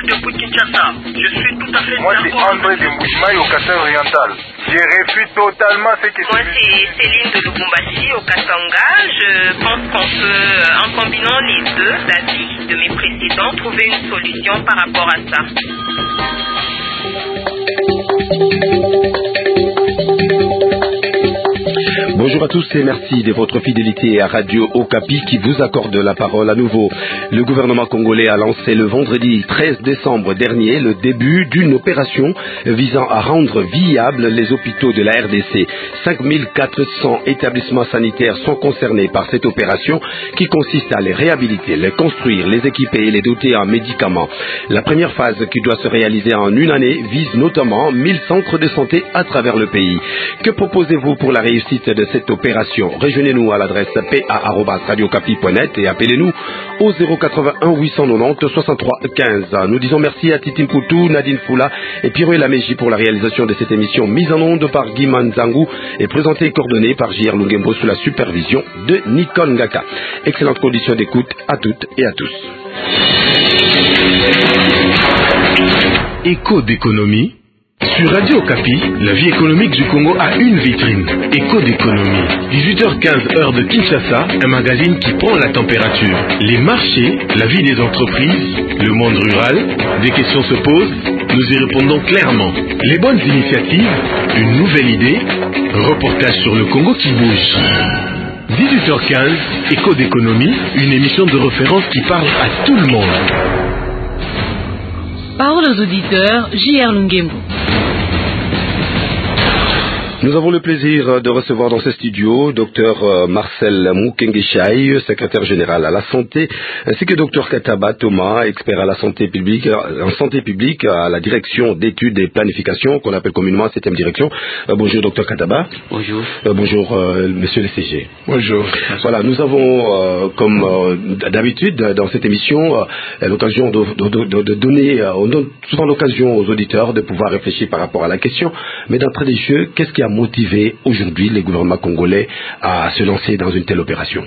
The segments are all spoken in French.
depuis Kinshasa. Je suis tout à fait Moi, c'est André de Mboujimaï au Kasai oriental. Je réfute totalement ce que... Moi, c'est Céline de Lubumbashi au Katanga. Je pense qu'on peut, en combinant les deux avis de mes précédents, trouver une solution par rapport à ça. Bonjour à tous et merci de votre fidélité à Radio Okapi qui vous accorde la parole à nouveau. Le gouvernement congolais a lancé le vendredi 13 décembre dernier le début d'une opération visant à rendre viables les hôpitaux de la RDC. 5400 établissements sanitaires sont concernés par cette opération qui consiste à les réhabiliter, les construire, les équiper et les doter en médicaments. La première phase qui doit se réaliser en une année vise notamment 1000 centres de santé à travers le pays. Que proposez-vous pour la réussite de cette opération? Rejoignez-nous à l'adresse pa@radiocapi.net et appelez-nous au 081 890 63 15. Nous disons merci à Titi Mpoutou, Nadine Foula et Pierre Laméji pour la réalisation de cette émission mise en onde par Guy Manzangou et présentée et coordonnée par J.R. Lungembo sous la supervision de Nicole Ngaka. Excellente condition d'écoute à toutes et à tous. Écho d'économie. Sur Radio Okapi, la vie économique du Congo a une vitrine, Écho d'économie. 18h15 heure de Kinshasa, un magazine qui prend la température. Les marchés, la vie des entreprises, le monde rural, des questions se posent, nous y répondons clairement. Les bonnes initiatives, une nouvelle idée, reportage sur le Congo qui bouge. 18h15, Écho d'économie, une émission de référence qui parle à tout le monde. Parole aux auditeurs, J.R. Lungembo. Nous avons le plaisir de recevoir dans ce studio Dr Marcel Mukengechaï, secrétaire général à la santé, ainsi que Dr Kataba Thomas, expert à la santé publique, en santé publique à la direction d'études et planification, qu'on appelle communément 7e direction. Bonjour Dr Kataba. Bonjour. Bonjour Monsieur le CG. Bonjour. Voilà, nous avons, comme d'habitude dans cette émission, l'occasion de donner, on donne souvent l'occasion aux auditeurs de pouvoir réfléchir par rapport à la question, mais d'entrée des jeux, qu'est-ce qui a motivé aujourd'hui les gouvernements congolais à se lancer dans une telle opération?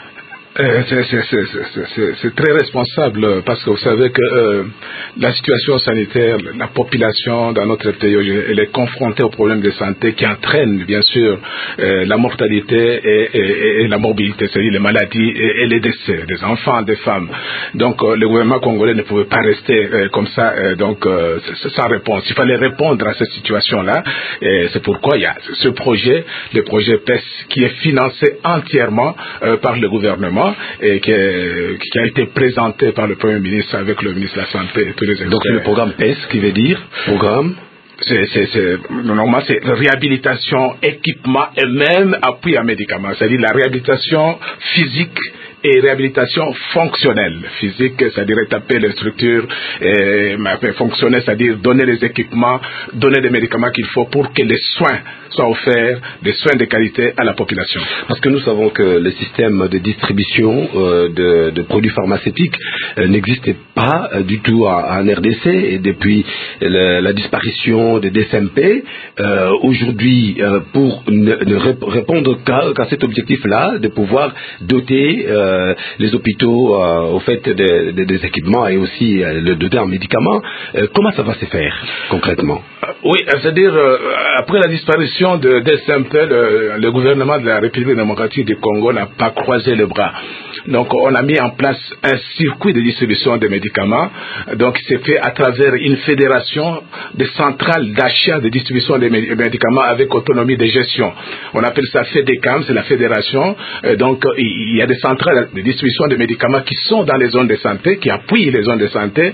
C'est très responsable parce que vous savez que la situation sanitaire, la population dans notre pays, elle est confrontée aux problèmes de santé qui entraînent bien sûr la mortalité et la morbidité, c'est-à-dire les maladies et les décès des enfants, des femmes. Donc le gouvernement congolais ne pouvait pas rester comme ça, sans réponse. Il fallait répondre à cette situation-là. C'est pourquoi il y a ce projet, le projet PES, qui est financé entièrement par le gouvernement et qui a été présenté par le Premier ministre avec le ministre de la Santé et tous les experts. Donc c'est le programme PES qui veut dire programme. Normalement, c'est réhabilitation, équipement et même appui à médicaments. C'est-à-dire la réhabilitation physique et réhabilitation fonctionnelle. Physique, c'est-à-dire rétablir les structures, fonctionnelle, c'est-à-dire donner les équipements, donner les médicaments qu'il faut pour que les soins soient offerts, des soins de qualité à la population. Parce que nous savons que le système de distribution de produits pharmaceutiques n'existait pas du tout en RDC et depuis la disparition des DSMP, aujourd'hui, pour ne répondre qu'à cet objectif-là, de pouvoir doter les hôpitaux au fait des équipements et aussi le doter en médicaments, comment ça va se faire concrètement? Oui, c'est-à-dire après la disparition de DSMP, le gouvernement de la République démocratique du Congo n'a pas croisé les bras. Donc on a mis en place un circuit de distribution de médicaments. Donc c'est fait à travers une fédération de centrales d'achat de distribution des médicaments avec autonomie de gestion. On appelle ça FEDECAM, c'est la fédération. Donc il y a des centrales de distribution de médicaments qui sont dans les zones de santé, qui appuient les zones de santé,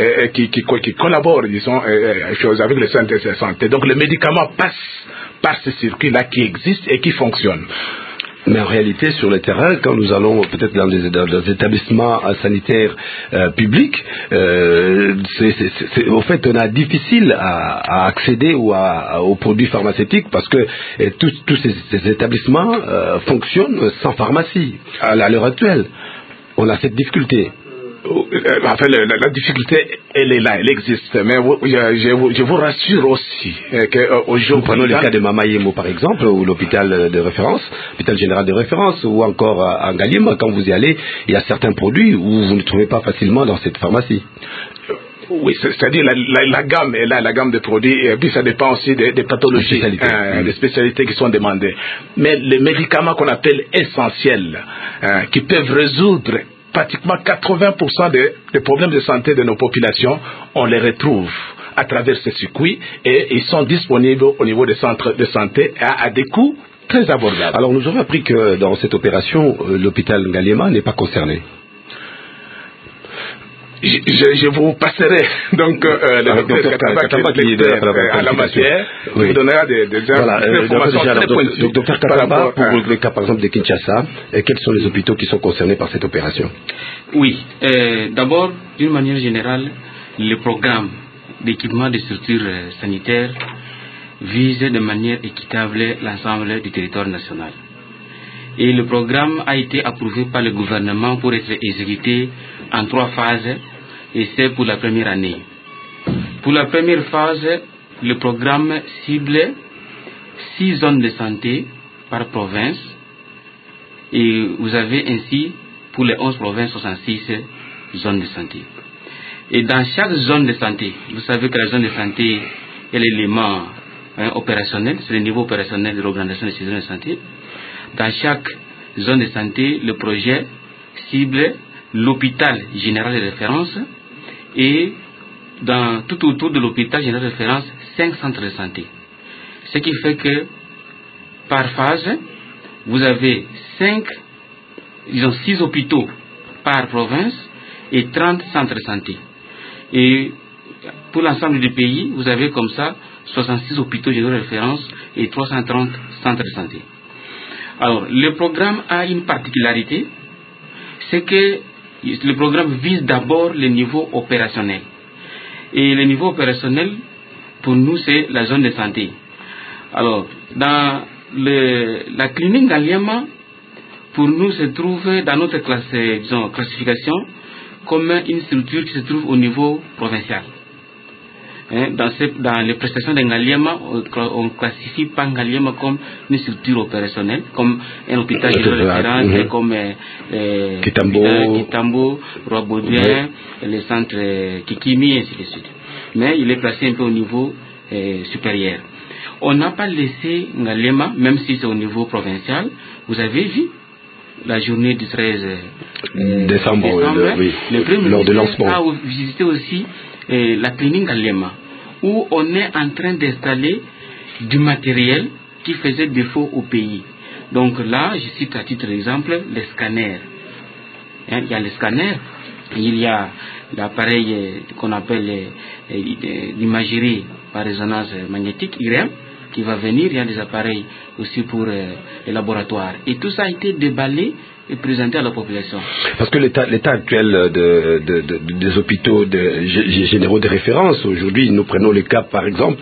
qui collaborent, disons, avec les centres de santé. Donc le médicament passe par ce circuit-là qui existe et qui fonctionne. Mais en réalité, sur le terrain, quand nous allons peut-être dans des établissements sanitaires publics, au fait, on a difficile à accéder aux produits pharmaceutiques parce que tous ces établissements fonctionnent sans pharmacie à l'heure actuelle. On a cette difficulté. Enfin, la difficulté, elle est là, elle existe. Mais je vous rassure aussi qu'aujourd'hui... Prenons le cas de Mamayemo, par exemple, ou l'hôpital de référence, l'hôpital général de référence, ou encore à Ngalim, quand vous y allez, il y a certains produits où vous ne trouvez pas facilement dans cette pharmacie. Oui, c'est-à-dire la gamme est là, la gamme de produits, et puis ça dépend aussi des pathologies, des spécialités qui sont demandées. Mais les médicaments qu'on appelle essentiels, qui peuvent résoudre pratiquement 80% des problèmes de santé de nos populations, on les retrouve à travers ces circuits et ils sont disponibles au niveau des centres de santé à des coûts très abordables. Alors nous avons appris que dans cette opération, l'hôpital Ngaliema n'est pas concerné. Je vous passerai donc le docteur Katamba qui est à la matière, vous donnera des informations très pointues. Docteur Katamba, pour le cas par exemple de Kinshasa, quels sont les hôpitaux qui sont concernés par cette opération? Oui, d'abord, d'une manière générale, le programme d'équipement des structures sanitaires vise de manière équitable l'ensemble du territoire national. Et le programme a été approuvé par le gouvernement pour être exécuté en 3 phases, et c'est pour la première année. Pour la première phase, le programme cible 6 zones de santé par province, et vous avez ainsi pour les 11 provinces 66 zones de santé. Et dans chaque zone de santé, vous savez que la zone de santé est l'élément opérationnel, c'est le niveau opérationnel de l'organisation de ces zones de santé. Dans chaque zone de santé, le projet cible l'hôpital général de référence et tout autour de l'hôpital général de référence, 5 centres de santé. Ce qui fait que par phase, vous avez 6 hôpitaux par province et 30 centres de santé. Et pour l'ensemble du pays, vous avez comme ça 66 hôpitaux généraux de référence et 330 centres de santé. Alors, le programme a une particularité, c'est que le programme vise d'abord le niveau opérationnel. Et le niveau opérationnel, pour nous, c'est la zone de santé. Alors, dans la clinique Ngaliema, pour nous, se trouve dans notre classification comme une structure qui se trouve au niveau provincial. Dans les prestations de Ngaliema, on ne classifie pas Ngaliema comme une structure opérationnelle, comme un hôpital général de référence, comme Kitambo, Roi Baudouin, le centre Kikimi, et ainsi de suite. Mais il est placé un peu au niveau supérieur. On n'a pas laissé Ngaliema, même si c'est au niveau provincial. Vous avez vu la journée du 13 décembre, le Premier ministre a visité aussi la clinique Ngaliema, où on est en train d'installer du matériel qui faisait défaut au pays. Donc là, je cite à titre d'exemple les scanners. Il y a les scanners, il y a l'appareil qu'on appelle l'imagerie par résonance magnétique, IRM, qui va venir. Il y a des appareils aussi pour les laboratoires. Et tout ça a été déballé et présenté à la population. Parce que l'état actuel des hôpitaux généraux de référence, aujourd'hui, nous prenons le cas, par exemple,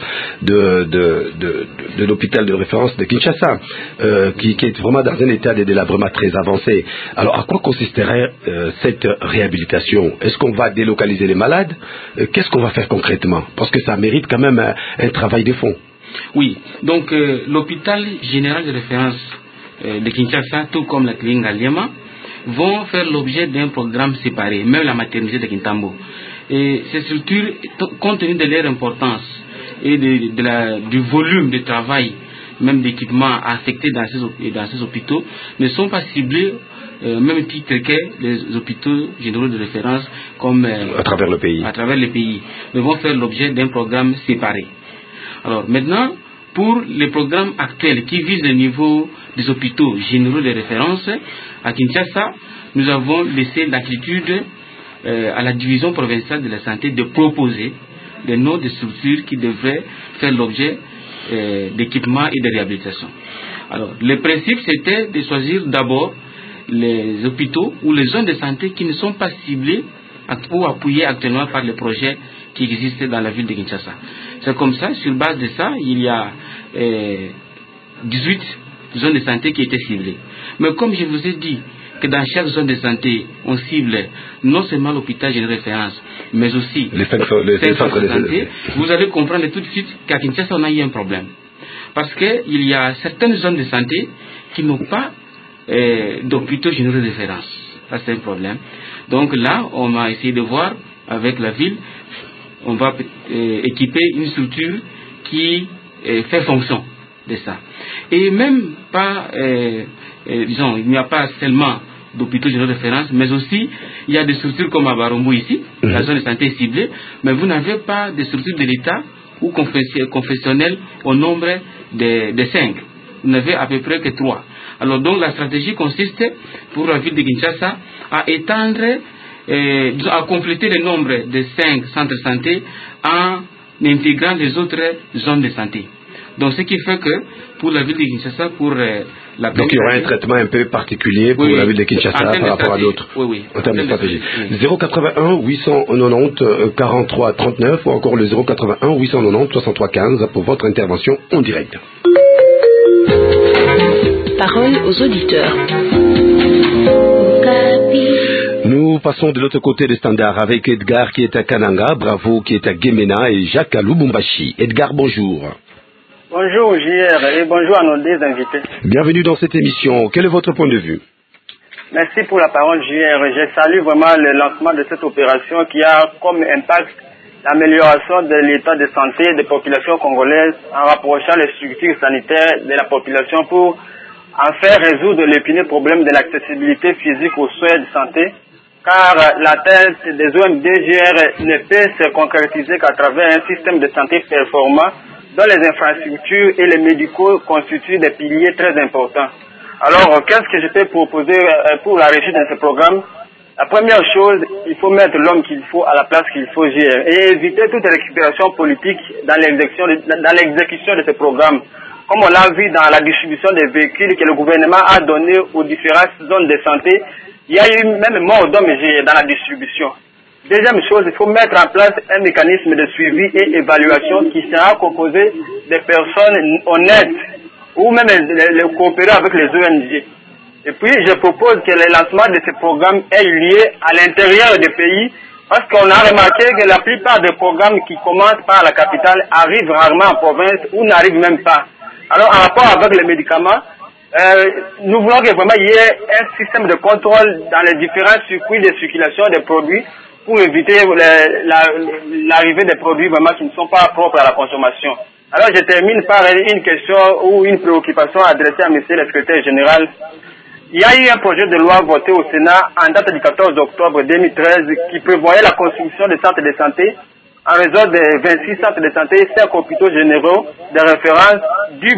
de l'hôpital de référence de Kinshasa, qui est vraiment dans un état de délabrement très avancé. Alors, à quoi consisterait cette réhabilitation? Est-ce qu'on va délocaliser les malades? Qu'est-ce qu'on va faire concrètement? Parce que ça mérite quand même un travail de fond. Oui, donc l'hôpital général de référence de Kinshasa, tout comme la clinique Ngaliema, vont faire l'objet d'un programme séparé, même la maternité de Kintambo. Et ces structures, compte tenu de leur importance et du volume de travail, même d'équipement affecté dans ces hôpitaux, ne sont pas ciblés même titre que les hôpitaux généraux de référence comme à travers le pays. Ils vont faire l'objet d'un programme séparé. Alors maintenant, pour les programmes actuels qui visent le niveau des hôpitaux généraux de référence, à Kinshasa, nous avons laissé l'attitude à la division provinciale de la santé de proposer des noms de structures qui devraient faire l'objet d'équipements et de réhabilitation. Alors, le principe, c'était de choisir d'abord les hôpitaux ou les zones de santé qui ne sont pas ciblées ou appuyées actuellement par les projets qui existent dans la ville de Kinshasa. C'est comme ça, sur base de ça, il y a 18 zones de santé qui étaient ciblées. Mais comme je vous ai dit que dans chaque zone de santé, on cible non seulement l'hôpital général de référence, mais aussi les centres de santé, vous allez comprendre tout de suite qu'à Kinshasa, on a eu un problème. Parce qu'il y a certaines zones de santé qui n'ont pas d'hôpitaux généraux de référence. Ça, c'est un problème. Donc là, on a essayé de voir avec la ville on va équiper une structure qui fait fonction de ça. Et même pas, disons, il n'y a pas seulement d'hôpitaux de référence, mais aussi il y a des structures comme à Barombo ici, la zone de santé est ciblée, mais vous n'avez pas de structures de l'État ou confessionnelles au nombre de 5. Vous n'avez à peu près que 3. Alors donc la stratégie consiste pour la ville de Kinshasa à étendre, à compléter le nombre de 5 centres de santé en intégrant les autres zones de santé. Donc ce qui fait que pour la ville de Kinshasa, pour la donc il y aura un traitement un peu particulier pour la ville de Kinshasa par rapport à d'autres en termes de stratégie. 081 890 43 39 ou encore le 081 890 63 15 pour votre intervention en direct. Parole aux auditeurs. Nous passons de l'autre côté des standards avec Edgar qui est à Kananga, Bravo qui est à Gemena et Jacques à Lubumbashi. Edgar, bonjour. Bonjour JR et bonjour à nos deux invités. Bienvenue dans cette émission. Quel est votre point de vue? Merci pour la parole JR. Je salue vraiment le lancement de cette opération qui a comme impact l'amélioration de l'état de santé des populations congolaises en rapprochant les structures sanitaires de la population pour en faire résoudre l'épineux problème de l'accessibilité physique aux soins de santé, car l'atteinte des OMDGR ne peut se concrétiser qu'à travers un système de santé performant dont les infrastructures et les médicaux constituent des piliers très importants. Alors, qu'est-ce que je peux proposer pour la réussite de ce programme? La première chose, il faut mettre l'homme qu'il faut à la place qu'il faut gérer et éviter toute récupération politique dans l'exécution de ce programme. Comme on l'a vu dans la distribution des véhicules que le gouvernement a donné aux différentes zones de santé, il y a eu même mort d'hommes dans la distribution. Deuxième chose, il faut mettre en place un mécanisme de suivi et évaluation qui sera composé de personnes honnêtes ou même coopérer avec les ONG. Et puis, je propose que le lancement de ce programme ait lieu à l'intérieur des pays parce qu'on a remarqué que la plupart des programmes qui commencent par la capitale arrivent rarement en province ou n'arrivent même pas. Alors, en rapport avec les médicaments, nous voulons que vraiment il y ait un système de contrôle dans les différents circuits de circulation des produits pour éviter l'arrivée des produits vraiment qui ne sont pas propres à la consommation. Alors je termine par une question ou une préoccupation adressée à monsieur le secrétaire général. Il y a eu un projet de loi voté au Sénat en date du 14 octobre 2013 qui prévoyait la construction de centres de santé en réseau de 26 centres de santé, 5 hôpitaux généraux de référence, 10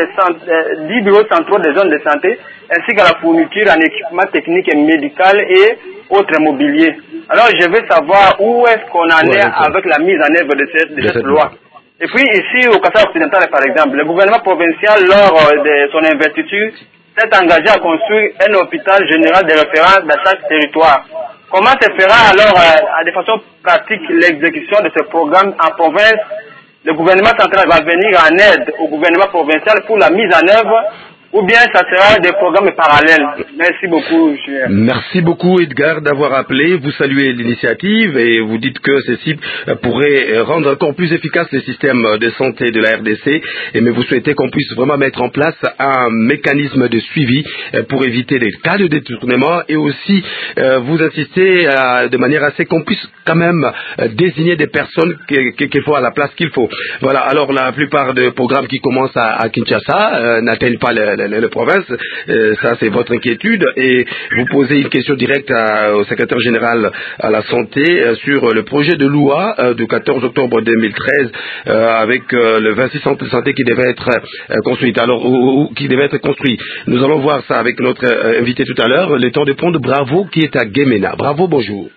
bureaux centraux des zones de santé, ainsi qu'à la fourniture en équipement technique et médical et autres mobiliers. Alors je veux savoir où est-ce qu'on en est avec la mise en œuvre de cette loi. Et puis ici au Kassai occidental par exemple, le gouvernement provincial lors de son investiture s'est engagé à construire un hôpital général de référence dans chaque territoire. Comment se fera alors de façon pratique l'exécution de ce programme en province? Le gouvernement central va venir en aide au gouvernement provincial pour la mise en œuvre ou bien ça sera des programmes parallèles? Merci beaucoup. Merci beaucoup Edgar d'avoir appelé. Vous saluez l'initiative et vous dites que ceci pourrait rendre encore plus efficace les systèmes de santé de la RDC, mais vous souhaitez qu'on puisse vraiment mettre en place un mécanisme de suivi pour éviter les cas de détournement et aussi vous insistez de manière assez qu'on puisse quand même désigner des personnes qu'il faut à la place qu'il faut. Voilà, alors la plupart des programmes qui commencent à Kinshasa n'atteignent pas les provinces, ça c'est votre inquiétude et vous posez une question directe au secrétaire général à la santé sur le projet de loi du 14 octobre 2013 avec le 26 centres de santé qui devait être construit. Alors, qui devait être construit. Nous allons voir ça avec notre invité tout à l'heure, le temps de prendre Bravo qui est à Gemena. Bravo, bonjour.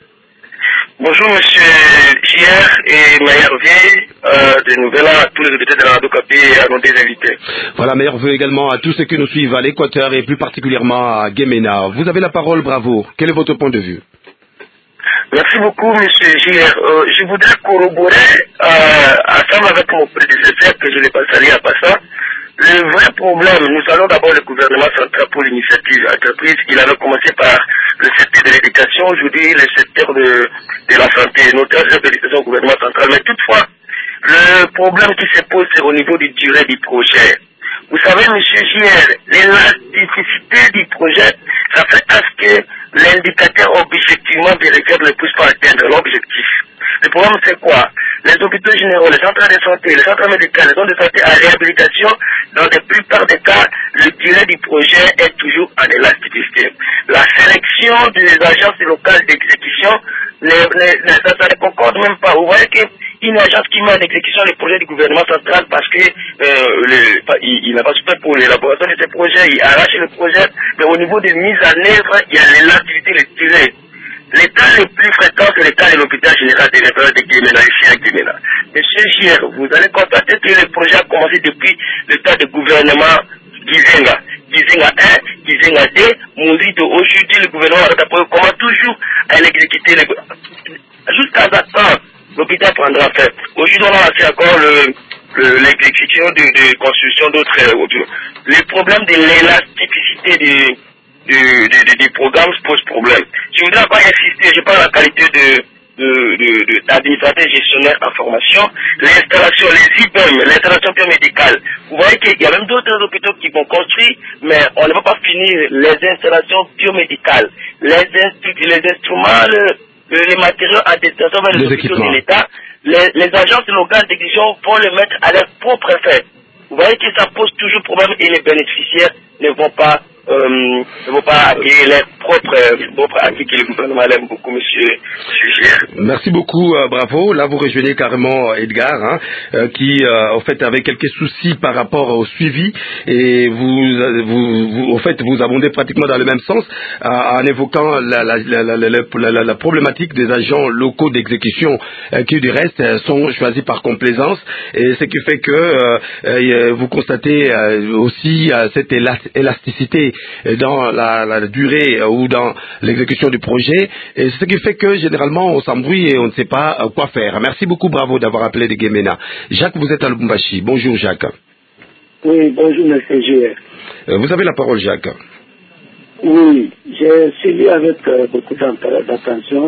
Bonjour monsieur JR et meilleurs vœux des nouvelles à tous les invités de la Radio Okapi et à nos deux invités. Voilà, meilleurs vœux également à tous ceux qui nous suivent à l'Équateur et plus particulièrement à Gemena. Vous avez la parole, Bravo. Quel est votre point de vue? Merci beaucoup monsieur JR. Je voudrais corroborer ensemble avec mon prédécesseur que je l'ai pas salué à passant. Le vrai problème, nous allons d'abord le gouvernement central pour l'initiative entreprise. Il avait commencé par le secteur de l'éducation, aujourd'hui le secteur de la santé, notamment de l'éducation au gouvernement central. Mais toutefois, le problème qui se pose, c'est au niveau du durée du projet. Vous savez, monsieur JR, l'élasticité du projet, ça fait à ce que l'indicateur objectivement vérifiable ne puisse pas atteindre l'objectif. Le problème c'est quoi? Les hôpitaux généraux, les centres de santé, les centres médicaux, les zones de santé à réhabilitation, dans la plupart des cas, le durée du projet est toujours en élasticité. La sélection des agences locales d'exécution, ça ne concorde même pas. Vous voyez qu'une agence qui met en exécution les projets du gouvernement central parce que il n'a pas super pour l'élaboration de ces projets, il arrache le projet, mais au niveau de mise en œuvre, il y a l'élasticité, les durées. Les cas les plus fréquents, c'est les cas de l'hôpital général de référence de Guémena, ici à Guémena. Monsieur Gier, vous allez constater que le projet a commencé depuis le temps de gouvernement Gizenga. Gizenga 1, Gizenga 2, Mouzito. Aujourd'hui, le gouvernement commence toujours à l'exécuter. Jusqu'à temps, l'hôpital prendra fin. Aujourd'hui, on a lancé encore l'exécution de construction d'autres. Le problème de l'élasticité des programmes se pose problème. Je voudrais pas insister, je parle de la qualité d'administrateur gestionnaire en formation, l'installation, les IBM, l'installation biomédicale. Vous voyez qu'il y a même d'autres hôpitaux qui vont construire, mais on ne va pas finir les installations biomédicales, les instruments, les matériaux à destination vers les hôpitaux de l'État, les agences locales d'exécution vont les mettre à leur propre effet. Vous voyez que ça pose toujours problème et les bénéficiaires ne vont pas acquérir leurs propres acquis que le gouvernement aime beaucoup, monsieur Gier. Merci beaucoup, bravo. Là, vous rejoignez carrément Edgar, qui, en fait, avait quelques soucis par rapport au suivi, et vous abondez pratiquement dans le même sens, en évoquant la problématique des agents locaux d'exécution, qui, du reste, sont choisis par complaisance, et ce qui fait que vous constatez aussi cette élasticité dans la durée ou dans l'exécution du projet, et c'est ce qui fait que généralement on s'embrouille et on ne sait pas quoi faire. Merci beaucoup, bravo d'avoir appelé de Guémena. Jacques, vous êtes à Lubumbashi. Bonjour Jacques. Oui, bonjour monsieur Gier. Vous avez la parole, Jacques. Oui, j'ai suivi avec beaucoup d'attention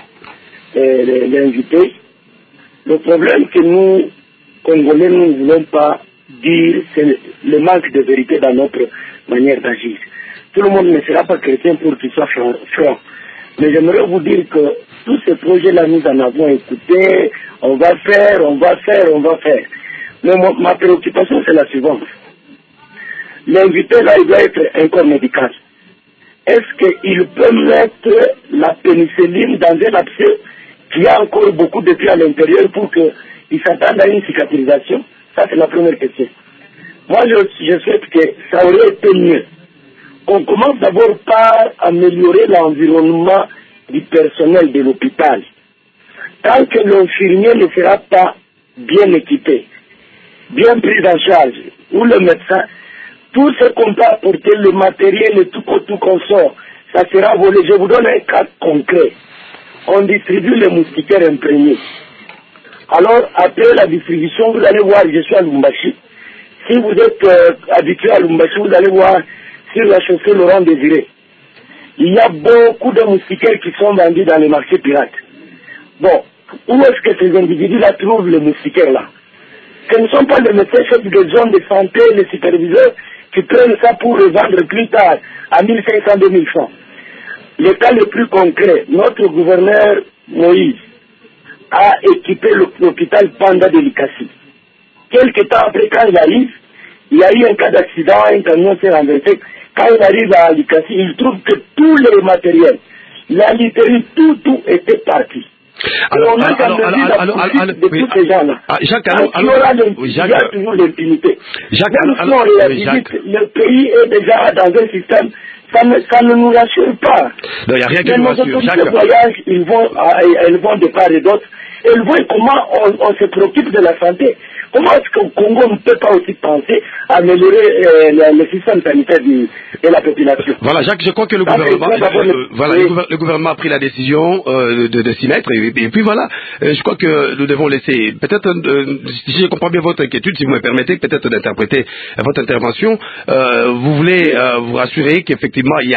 les invités. Le problème que nous, Congolais, nous ne voulons pas dire, c'est le manque de vérité dans notre manière d'agir. Tout le monde ne sera pas chrétien pour qu'il soit franc. Mais j'aimerais vous dire que tous ces projets-là, nous en avons écouté, on va faire. Mais ma préoccupation, c'est la suivante. L'invité, là, il doit être un corps médical. Est-ce qu'il peut mettre la pénicilline dans un abcès qui a encore beaucoup de pieds à l'intérieur pour qu'il s'attende à une cicatrisation? Ça, c'est la première question. Moi, je souhaite que ça aurait été mieux. On commence d'abord par améliorer l'environnement du personnel de l'hôpital. Tant que l'infirmier ne sera pas bien équipé, bien pris en charge, ou le médecin, tout ce qu'on peut apporter, le matériel et tout qu'on sort, ça sera volé. Je vous donne un cas concret. On distribue les moustiquaires imprégnés. Alors, après la distribution, vous allez voir, je suis à Lubumbashi. Si vous êtes habitué à Lubumbashi, vous allez voir sur la chaussée Laurent Désiré. Il y a beaucoup de moustiquaires qui sont vendus dans les marchés pirates. Bon, où est-ce que ces individus-là trouvent les moustiquaires-là? Ce ne sont pas les médecins chefs de zone de santé, les superviseurs qui prennent ça pour le vendre plus tard à 1500, 2000 francs. Le cas le plus concret, notre gouverneur Moïse a équipé l'hôpital Panda de Likasi. Quelques temps après, quand il arrive, il y a eu un cas d'accident, un camion s'est renversé. Quand il arrive à Likasi, il trouve que tous les matériels, la literie, tout était parti. Alors, on a de tous ces gens-là. Jacques, il y a toujours l'impunité. Le pays est déjà dans un système, ça ne nous rassure pas. Non, il n'y a rien qui nous rassure. Jacques. Les voyages, elles vont de part et d'autre. Elles voient comment on se préoccupe de la santé. Comment est-ce qu'au Congo ne peut pas aussi penser à améliorer le système sanitaire de la population? Voilà, Jacques, je crois que le gouvernement a pris la décision de s'y mettre, et puis voilà, je crois que nous devons laisser, peut-être, si je comprends bien votre inquiétude, si vous me permettez peut-être d'interpréter votre intervention, vous voulez vous rassurer qu'effectivement il y a un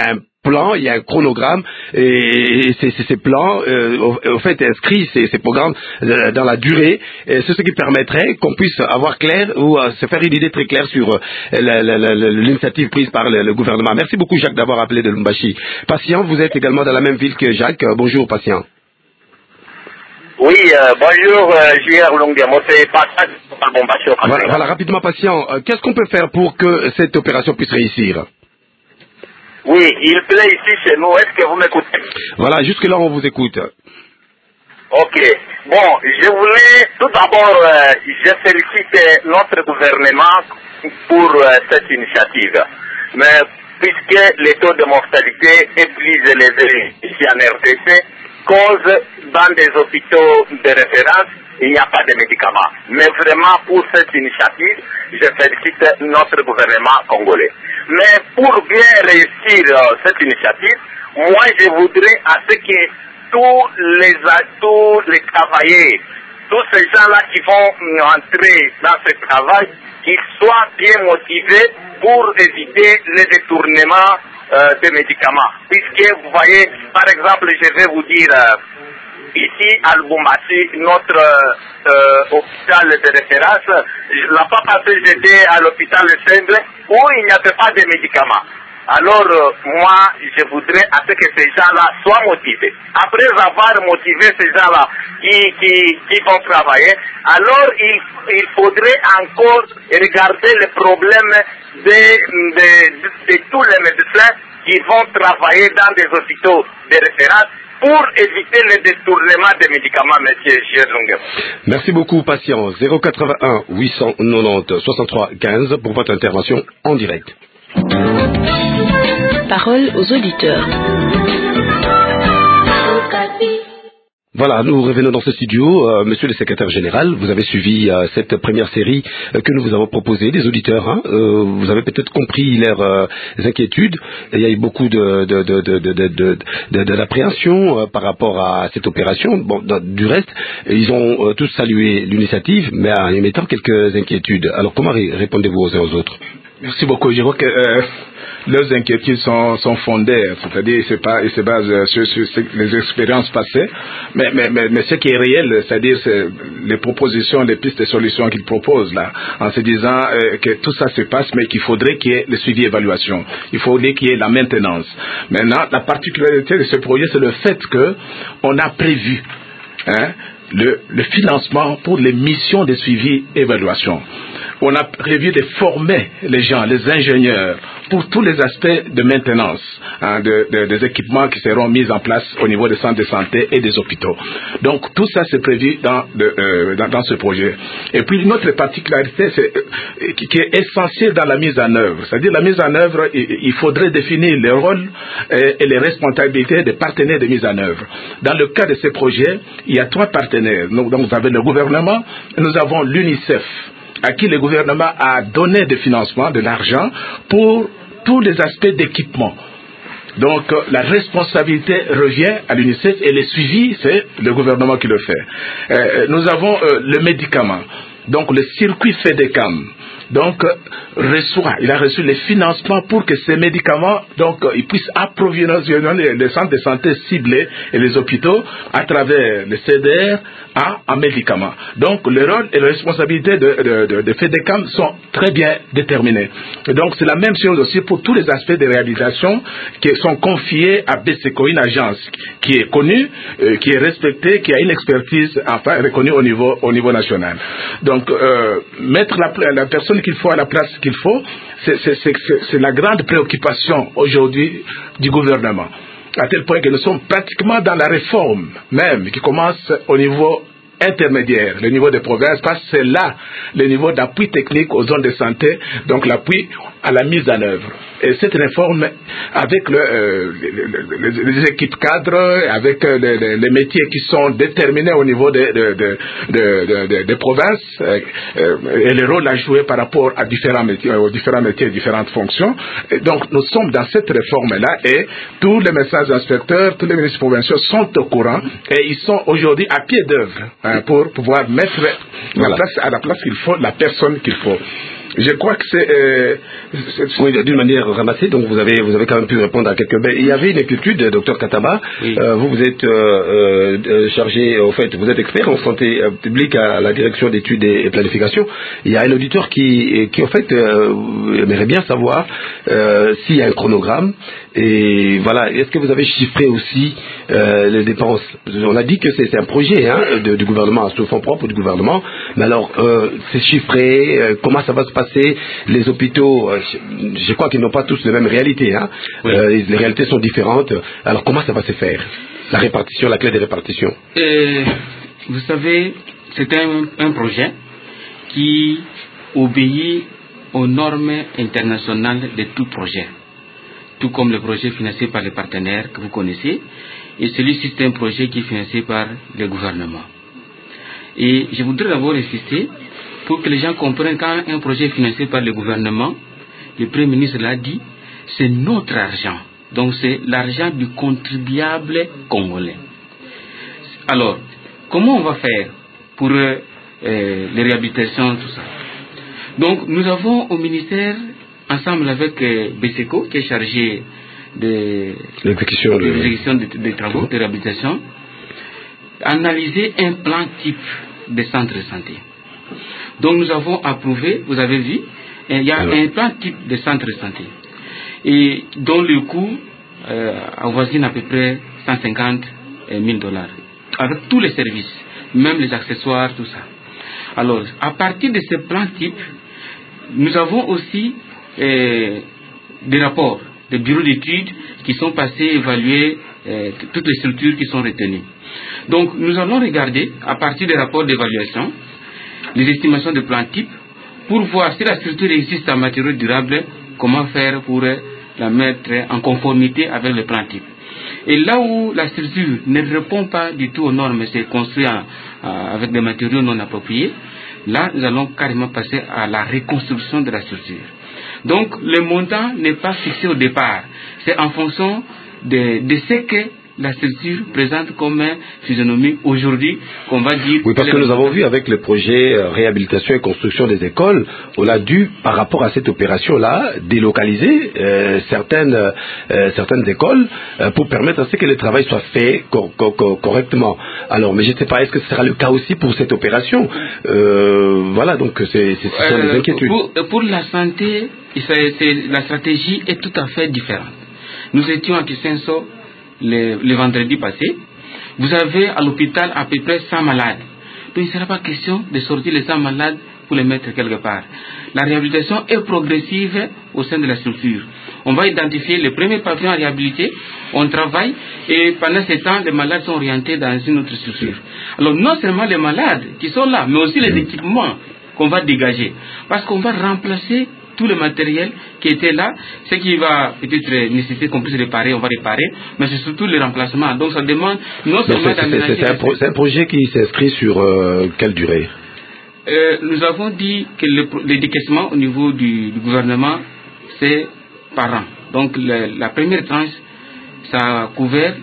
plan, il y a un chronogramme, et ces plans, au fait, inscrits ces programmes dans la durée. C'est ce qui permettrait qu'on puisse avoir clair ou se faire une idée très claire sur l'initiative prise par le gouvernement. Merci beaucoup, Jacques, d'avoir appelé de Lubumbashi. Patient, vous êtes également dans la même ville que Jacques. Bonjour, Patient. Oui, bonjour, J.R. Longemo, c'est Patient par Lubumbashi. Voilà, rapidement, Patient, qu'est-ce qu'on peut faire pour que cette opération puisse réussir? Oui, il plaît ici chez nous. Est-ce que vous m'écoutez? Voilà, jusque-là, on vous écoute. Ok. Bon, je voulais tout d'abord, je félicite notre gouvernement pour cette initiative. Mais puisque les taux de mortalité est plus élevé ici en RDC, cause dans des hôpitaux de référence, il n'y a pas de médicaments. Mais vraiment, pour cette initiative, je félicite notre gouvernement congolais. Mais pour bien réussir cette initiative, moi je voudrais à ce que tous les travailleurs, tous ces gens-là qui vont entrer dans ce travail, qu'ils soient bien motivés pour éviter le détournement des médicaments. Puisque vous voyez, par exemple, je vais vous dire, ici à Lubumbashi, notre hôpital de référence, la fois passée j'étais à l'hôpital Semble où il n'y avait pas de médicaments. Alors moi je voudrais à ce que ces gens-là soient motivés. Après avoir motivé ces gens-là qui vont travailler, alors il faudrait encore regarder le problème de tous les médecins qui vont travailler dans des hôpitaux de référence pour éviter le détournement des médicaments, monsieur Gérard. Merci beaucoup, patient. 081 890 63 15 pour votre intervention en direct. Parole aux auditeurs. Voilà, nous revenons dans ce studio. Monsieur le secrétaire général, vous avez suivi cette première série que nous vous avons proposée, des auditeurs. Vous avez peut-être compris leurs inquiétudes. Il y a eu beaucoup d'appréhension par rapport à cette opération. Bon, du reste, ils ont tous salué l'initiative, mais en émettant quelques inquiétudes. Alors, comment répondez-vous aux uns aux autres? Merci beaucoup. Je crois que leurs inquiétudes sont fondées, c'est-à-dire ils se basent sur les expériences passées, mais ce qui est réel, c'est-à-dire c'est les propositions, les pistes de solutions qu'ils proposent là, en se disant que tout ça se passe, mais qu'il faudrait qu'il y ait le suivi évaluation, il faudrait qu'il y ait la maintenance. Maintenant, la particularité de ce projet, c'est le fait que on a prévu le financement pour les missions de suivi évaluation. On a prévu de former les gens, les ingénieurs, pour tous les aspects de maintenance des équipements qui seront mis en place au niveau des centres de santé et des hôpitaux. Donc tout ça c'est prévu dans ce projet. Et puis une autre particularité qui est essentielle dans la mise en œuvre, c'est-à-dire la mise en œuvre, il faudrait définir les rôles et les responsabilités des partenaires de mise en œuvre. Dans le cas de ces projets, il y a 3 partenaires. Donc vous avez le gouvernement, nous avons l'UNICEF, à qui le gouvernement a donné des financements, de l'argent, pour tous les aspects d'équipement. Donc la responsabilité revient à l'UNICEF et le suivi, c'est le gouvernement qui le fait. Nous avons le médicament, donc le circuit FEDECAM. Donc il a reçu les financements pour que ces médicaments ils puissent approvisionner les centres de santé ciblés et les hôpitaux à travers le CDR en médicaments. Donc le rôle et la responsabilité de FEDECAM sont très bien déterminés. Et donc c'est la même chose aussi pour tous les aspects de réalisation qui sont confiés à BSECO, une agence qui est connue, qui est respectée, qui a une expertise enfin reconnue au niveau national. Donc mettre la personne qu'il faut à la place qu'il faut, c'est la grande préoccupation aujourd'hui du gouvernement. À tel point que nous sommes pratiquement dans la réforme même qui commence au niveau intermédiaire, le niveau des provinces, parce que c'est là le niveau d'appui technique aux zones de santé, donc l'appui à la mise en œuvre. Et cette réforme, avec les équipes cadres, avec les métiers qui sont déterminés au niveau des provinces, et le rôle à jouer par rapport à aux différents métiers et différentes fonctions. Et donc nous sommes dans cette réforme-là et tous les médecins inspecteurs, tous les ministres provinciaux sont au courant et ils sont aujourd'hui à pied d'œuvre pour pouvoir mettre à la place qu'il faut la personne qu'il faut. Je crois que c'est oui, d'une manière ramassée, donc vous avez quand même pu répondre à quelques... Il y avait une inquiétude, Dr Kataba. Oui. Vous êtes chargé, en fait, vous êtes expert en santé publique à la direction d'études et planification. Il y a un auditeur qui en fait, aimerait bien savoir s'il y a un chronogramme. Et voilà, est-ce que vous avez chiffré aussi les dépenses? On a dit que c'est un projet du gouvernement, sous fonds propres du gouvernement. Mais alors, c'est chiffré, comment ça va se passer? Les hôpitaux, je crois qu'ils n'ont pas tous les mêmes réalités. Oui. Les réalités sont différentes. Alors, comment ça va se faire? La répartition, la clé de répartition. Vous savez, c'est un projet qui obéit aux normes internationales de tout projet. Tout comme le projet financé par les partenaires que vous connaissez. Et celui-ci, c'est un projet qui est financé par le gouvernement. Et je voudrais d'abord insister pour que les gens comprennent quand un projet est financé par le gouvernement, le Premier ministre l'a dit, c'est notre argent. Donc c'est l'argent du contribuable congolais. Alors, comment on va faire pour les réhabilitations, tout ça? Donc nous avons au ministère, ensemble avec BSECO, qui est chargé de l'exécution des travaux de réhabilitation, analysé un plan type des centres de santé. Donc nous avons approuvé, vous avez vu, il y a un plan type de centre de santé, et dont le coût avoisine à peu près 150 000 $, avec tous les services, même les accessoires, tout ça. Alors, à partir de ce plan type, nous avons aussi des rapports, des bureaux d'études qui sont passés évaluer toutes les structures qui sont retenues. Donc, nous allons regarder, à partir des rapports d'évaluation, les estimations de plan type, pour voir si la structure existe en matériaux durables, comment faire pour la mettre en conformité avec le plan type. Et là où la structure ne répond pas du tout aux normes, c'est construit avec des matériaux non appropriés, là nous allons carrément passer à la reconstruction de la structure. Donc le montant n'est pas fixé au départ, c'est en fonction de ce que la structure présente comme physionomie aujourd'hui, qu'on va dire... Oui, parce que nous avons vu avec le projet réhabilitation et construction des écoles, on a dû, par rapport à cette opération-là, délocaliser certaines écoles pour permettre à ce que le travail soit fait correctement. Alors, mais je ne sais pas, est-ce que ce sera le cas aussi pour cette opération? Voilà, donc ce sont des inquiétudes. Pour la santé, la stratégie est tout à fait différente. Nous étions à Kisenso le vendredi passé. Vous avez à l'hôpital à peu près 100 malades. Donc il ne sera pas question de sortir les 100 malades pour les mettre quelque part. La réhabilitation est progressive au sein de la structure. On va identifier les premiers pavillons à réhabiliter, on travaille, et pendant ce temps, les malades sont orientés dans une autre structure. Alors non seulement les malades qui sont là, mais aussi les équipements qu'on va dégager. Parce qu'on va remplacer tout le matériel qui était là, ce qui va peut-être nécessiter qu'on puisse réparer, on va réparer, mais c'est surtout le remplacement. Donc ça demande non seulement d'aménager... C'est un projet qui s'inscrit sur quelle durée? Nous avons dit que le décaissement au niveau du gouvernement, c'est par an. Donc la première tranche, ça a couvert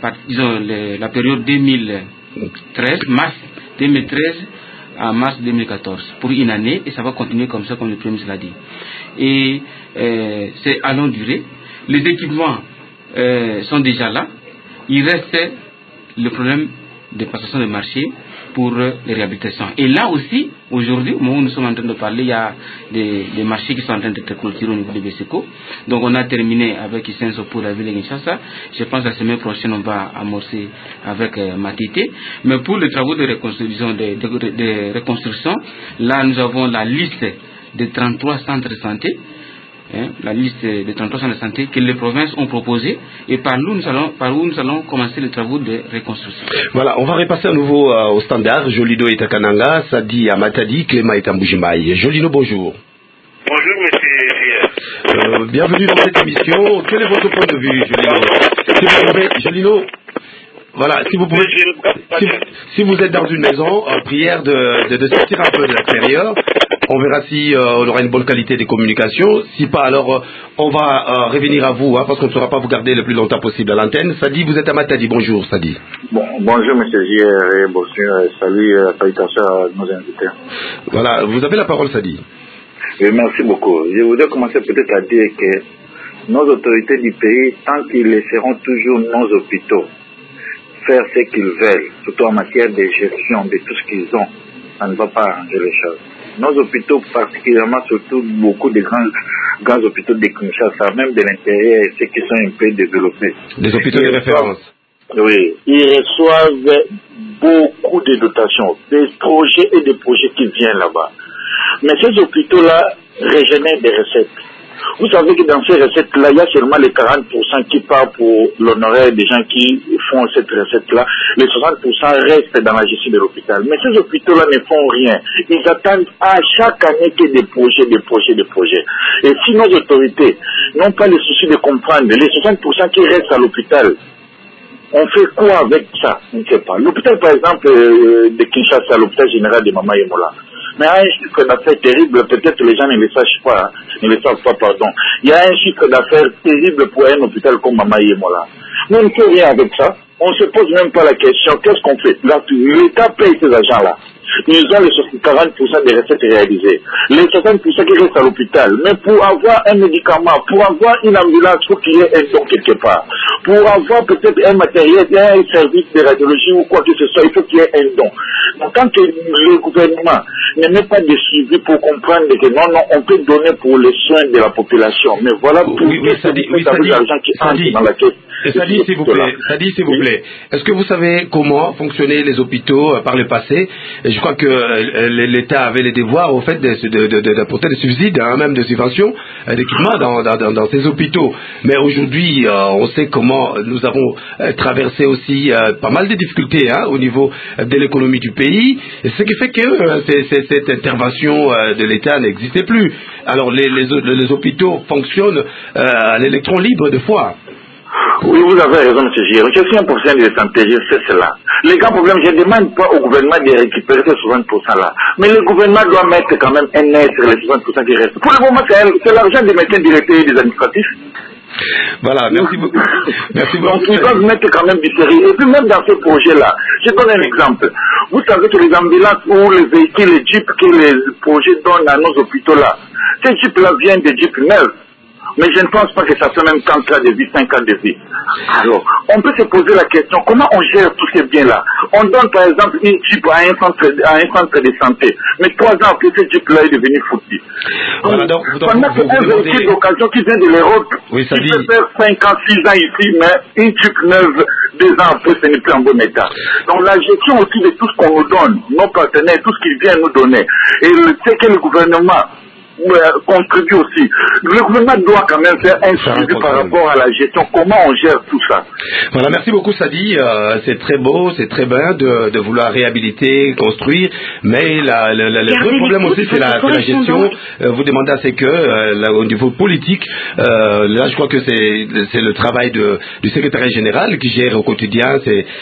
la période 2013, mars 2013 à mars 2014, pour une année, et ça va continuer comme ça, comme le Premier ministre l'a dit. Et c'est à longue durée. Les équipements sont déjà là. Il reste le problème de passation de marché pour les réhabilitations. Et là aussi, aujourd'hui, au moment où nous sommes en train de parler, il y a des marchés qui sont en train d'être clôturés au niveau de BSECO. Donc on a terminé avec Isenso pour la ville de Kinshasa. Je pense que la semaine prochaine, on va amorcer avec Matité. Mais pour les travaux de reconstruction, là nous avons la liste de 33 centres de santé. La liste de 33 centres de santé que les provinces ont proposé et par où nous allons commencer les travaux de reconstruction. Voilà, on va repasser à nouveau au standard. Jolino est à Kananga, Sadi à Matadi, Clément est à Mbujimaï. Jolino, bonjour. Bonjour, monsieur. Bienvenue dans cette émission. Quel est votre point de vue, Jolino? Jolino, voilà, si vous pouvez, si vous êtes dans une maison, prière de sortir un peu de l'extérieur. On verra si on aura une bonne qualité de communication. Si pas, alors on va revenir à vous, parce qu'on ne saura pas vous garder le plus longtemps possible à l'antenne. Sadi, vous êtes à Matadi. Bonjour, Sadi. Bonjour, monsieur JR. Bonjour, salut, salutations à nos invités. Voilà, vous avez la parole, Sadi. Oui, merci beaucoup. Je voudrais commencer peut-être à dire que nos autorités du pays, tant qu'ils laisseront toujours nos hôpitaux faire ce qu'ils veulent, surtout en matière de gestion de tout ce qu'ils ont, ça ne va pas arranger les choses. Nos hôpitaux, particulièrement, surtout beaucoup de grands hôpitaux de Kinshasa, même de l'intérieur, ceux qui sont un peu développés. Des hôpitaux de référence. Oui, ils reçoivent beaucoup de dotations, des projets et des projets qui viennent là-bas. Mais ces hôpitaux-là régénèrent des recettes. Vous savez que dans ces recettes-là, il y a seulement les 40% qui partent pour l'honoraire des gens qui font cette recette-là. Les 60% restent dans la gestion de l'hôpital. Mais ces hôpitaux-là ne font rien. Ils attendent à chaque année que des projets. Et si nos autorités n'ont pas le souci de comprendre les 60% qui restent à l'hôpital, on fait quoi avec ça? On ne sait pas. L'hôpital, par exemple, de Kinshasa, l'hôpital général de Mama Yemola, mais il y a un chiffre d'affaires terrible, peut-être les gens ne le savent pas, pardon. Il y a un chiffre d'affaires terrible pour un hôpital comme Mama Yemola. Mais on ne fait rien avec ça. On ne se pose même pas la question, qu'est-ce qu'on fait? L'État paye ces agents-là. Ils ont les 40% des recettes réalisées. Les 60% qui restent à l'hôpital. Mais pour avoir un médicament, pour avoir une ambulance, il faut qu'il y ait un don quelque part. Pour avoir peut-être un matériel, un service de radiologie ou quoi que ce soit, il faut qu'il y ait un don. Donc quand le gouvernement ne met pas de suivi pour comprendre que non, on peut donner pour les soins de la population. Mais voilà tout l'argent qui entre dans la caisse. Sadi, s'il vous plaît. Est-ce que vous savez comment fonctionnaient les hôpitaux par le passé? Je crois que l'État avait les devoirs au fait d'apporter des subsides, même de subventions d'équipement dans ces hôpitaux. Mais aujourd'hui, on sait comment nous avons traversé aussi pas mal de difficultés au niveau de l'économie du pays, ce qui fait que cette intervention de l'État n'existait plus. Alors les hôpitaux fonctionnent à l'électron libre de fois. Oui, vous avez raison, M. Giro. Je suis un professionnel de santé, je sais cela. Les grands problèmes, je ne demande pas au gouvernement de récupérer ces 60%-là. Mais le gouvernement doit mettre quand même un aide sur les 60% qui restent. Pour le moment, c'est l'argent des médecins directeurs et des administratifs. Voilà, merci beaucoup. Donc, ils doivent mettre quand même du sérieux. Et puis, même dans ce projet-là, je donne un exemple. Vous savez que les ambulances ou les véhicules, les jeeps que les projets donnent à nos hôpitaux-là, ces jeeps-là viennent des jeeps neufs. Mais je ne pense pas que ça fait même 30 ans de vie, 5 ans de vie. Alors, on peut se poser la question, comment on gère tous ces biens-là? On donne par exemple une jeep à un centre de santé, mais 3 ans après, ce jeep-là est devenu foutu. Voilà, donc pendant qu'un véhicule d'occasion qui vient de l'Europe, qui peut faire 5 ans, 6 ans ici, mais une jeep neuve, 2 ans après, ce n'est plus en bon état. Donc la gestion aussi de tout ce qu'on nous donne, nos partenaires, tout ce qu'ils viennent nous donner, et c'est que le gouvernement contribue aussi. Le gouvernement doit quand même faire un suivi par rapport à la gestion. Comment on gère tout ça? Voilà, merci beaucoup Sadi. C'est très beau, c'est très bien de vouloir réhabiliter, construire, mais le vrai problème aussi c'est la gestion. Vous demandez à ce que au niveau politique, là je crois que c'est le travail du secrétaire général qui gère au quotidien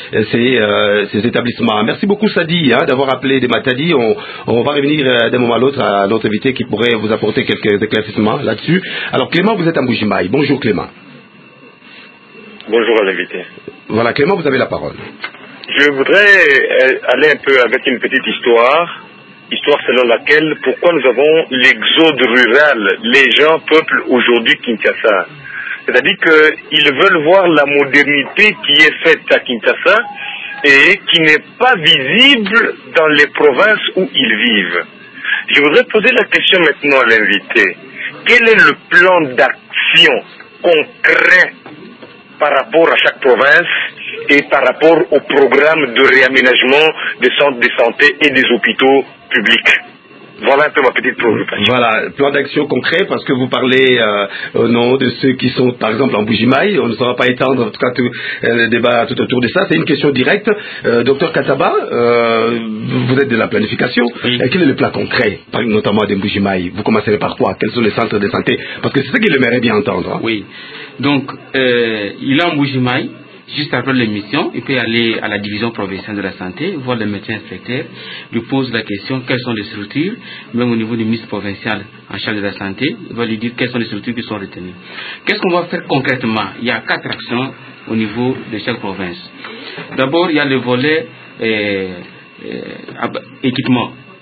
ces établissements. Merci beaucoup Sadi d'avoir appelé de Matadi. On va revenir d'un moment à l'autre à notre invité qui pourrait vous apporter quelques éclaircissements là-dessus. Alors Clément, vous êtes à Mbujimayi. Bonjour Clément. Bonjour à l'invité. Voilà Clément, vous avez la parole. Je voudrais aller un peu avec une petite histoire selon laquelle pourquoi nous avons l'exode rural. Les gens peuplent aujourd'hui Kinshasa. C'est-à-dire qu'ils veulent voir la modernité qui est faite à Kinshasa et qui n'est pas visible dans les provinces où ils vivent. Je voudrais poser la question maintenant à l'invité. Quel est le plan d'action concret par rapport à chaque province et par rapport au programme de réaménagement des centres de santé et des hôpitaux publics? Voilà un peu ma petite préoccupation. Voilà, plan d'action concret, parce que vous parlez au nom de ceux qui sont, par exemple, en Mbujimayi. On ne saura pas étendre, en tout cas, le débat tout autour de ça. C'est une question directe. Docteur Kataba, vous êtes de la planification. Oui. Quel est le plan concret, notamment de Mbujimayi? Vous commencerez par quoi? Quels sont les centres de santé? Parce que c'est ce qu'il aimerait bien entendre. Oui. Donc, il est en Mbujimayi. Juste après l'émission, il peut aller à la division provinciale de la santé, voir le médecin inspecteur, lui pose la question quelles sont les structures, même au niveau du ministre provincial en charge de la santé, il va lui dire quelles sont les structures qui sont retenues. Qu'est-ce qu'on va faire concrètement? Il y a 4 actions au niveau de chaque province. D'abord, il y a le volet équipement.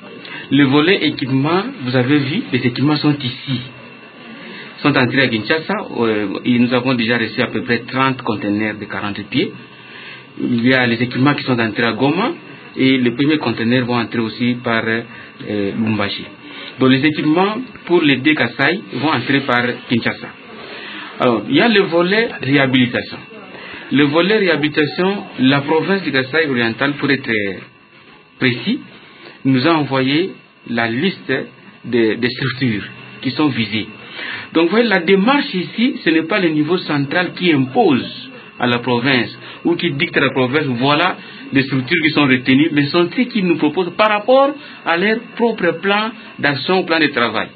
Le volet équipement, vous avez vu, les équipements sont ici. Sont entrés à Kinshasa. Nous avons déjà reçu à peu près 30 conteneurs de 40 pieds. Il y a les équipements qui sont entrés à Goma et les premiers conteneurs vont entrer aussi par Lubumbashi. Donc les équipements pour les deux Kasaï vont entrer par Kinshasa. Alors, il y a le volet réhabilitation. Le volet réhabilitation, la province du Kasaï oriental, pour être précis, nous a envoyé la liste des structures qui sont visées. Donc, vous voyez, la démarche ici, ce n'est pas le niveau central qui impose à la province ou qui dicte à la province, voilà les structures qui sont retenues, mais sont ceux qui nous proposent par rapport à leur propre plan d'action, plan de travail.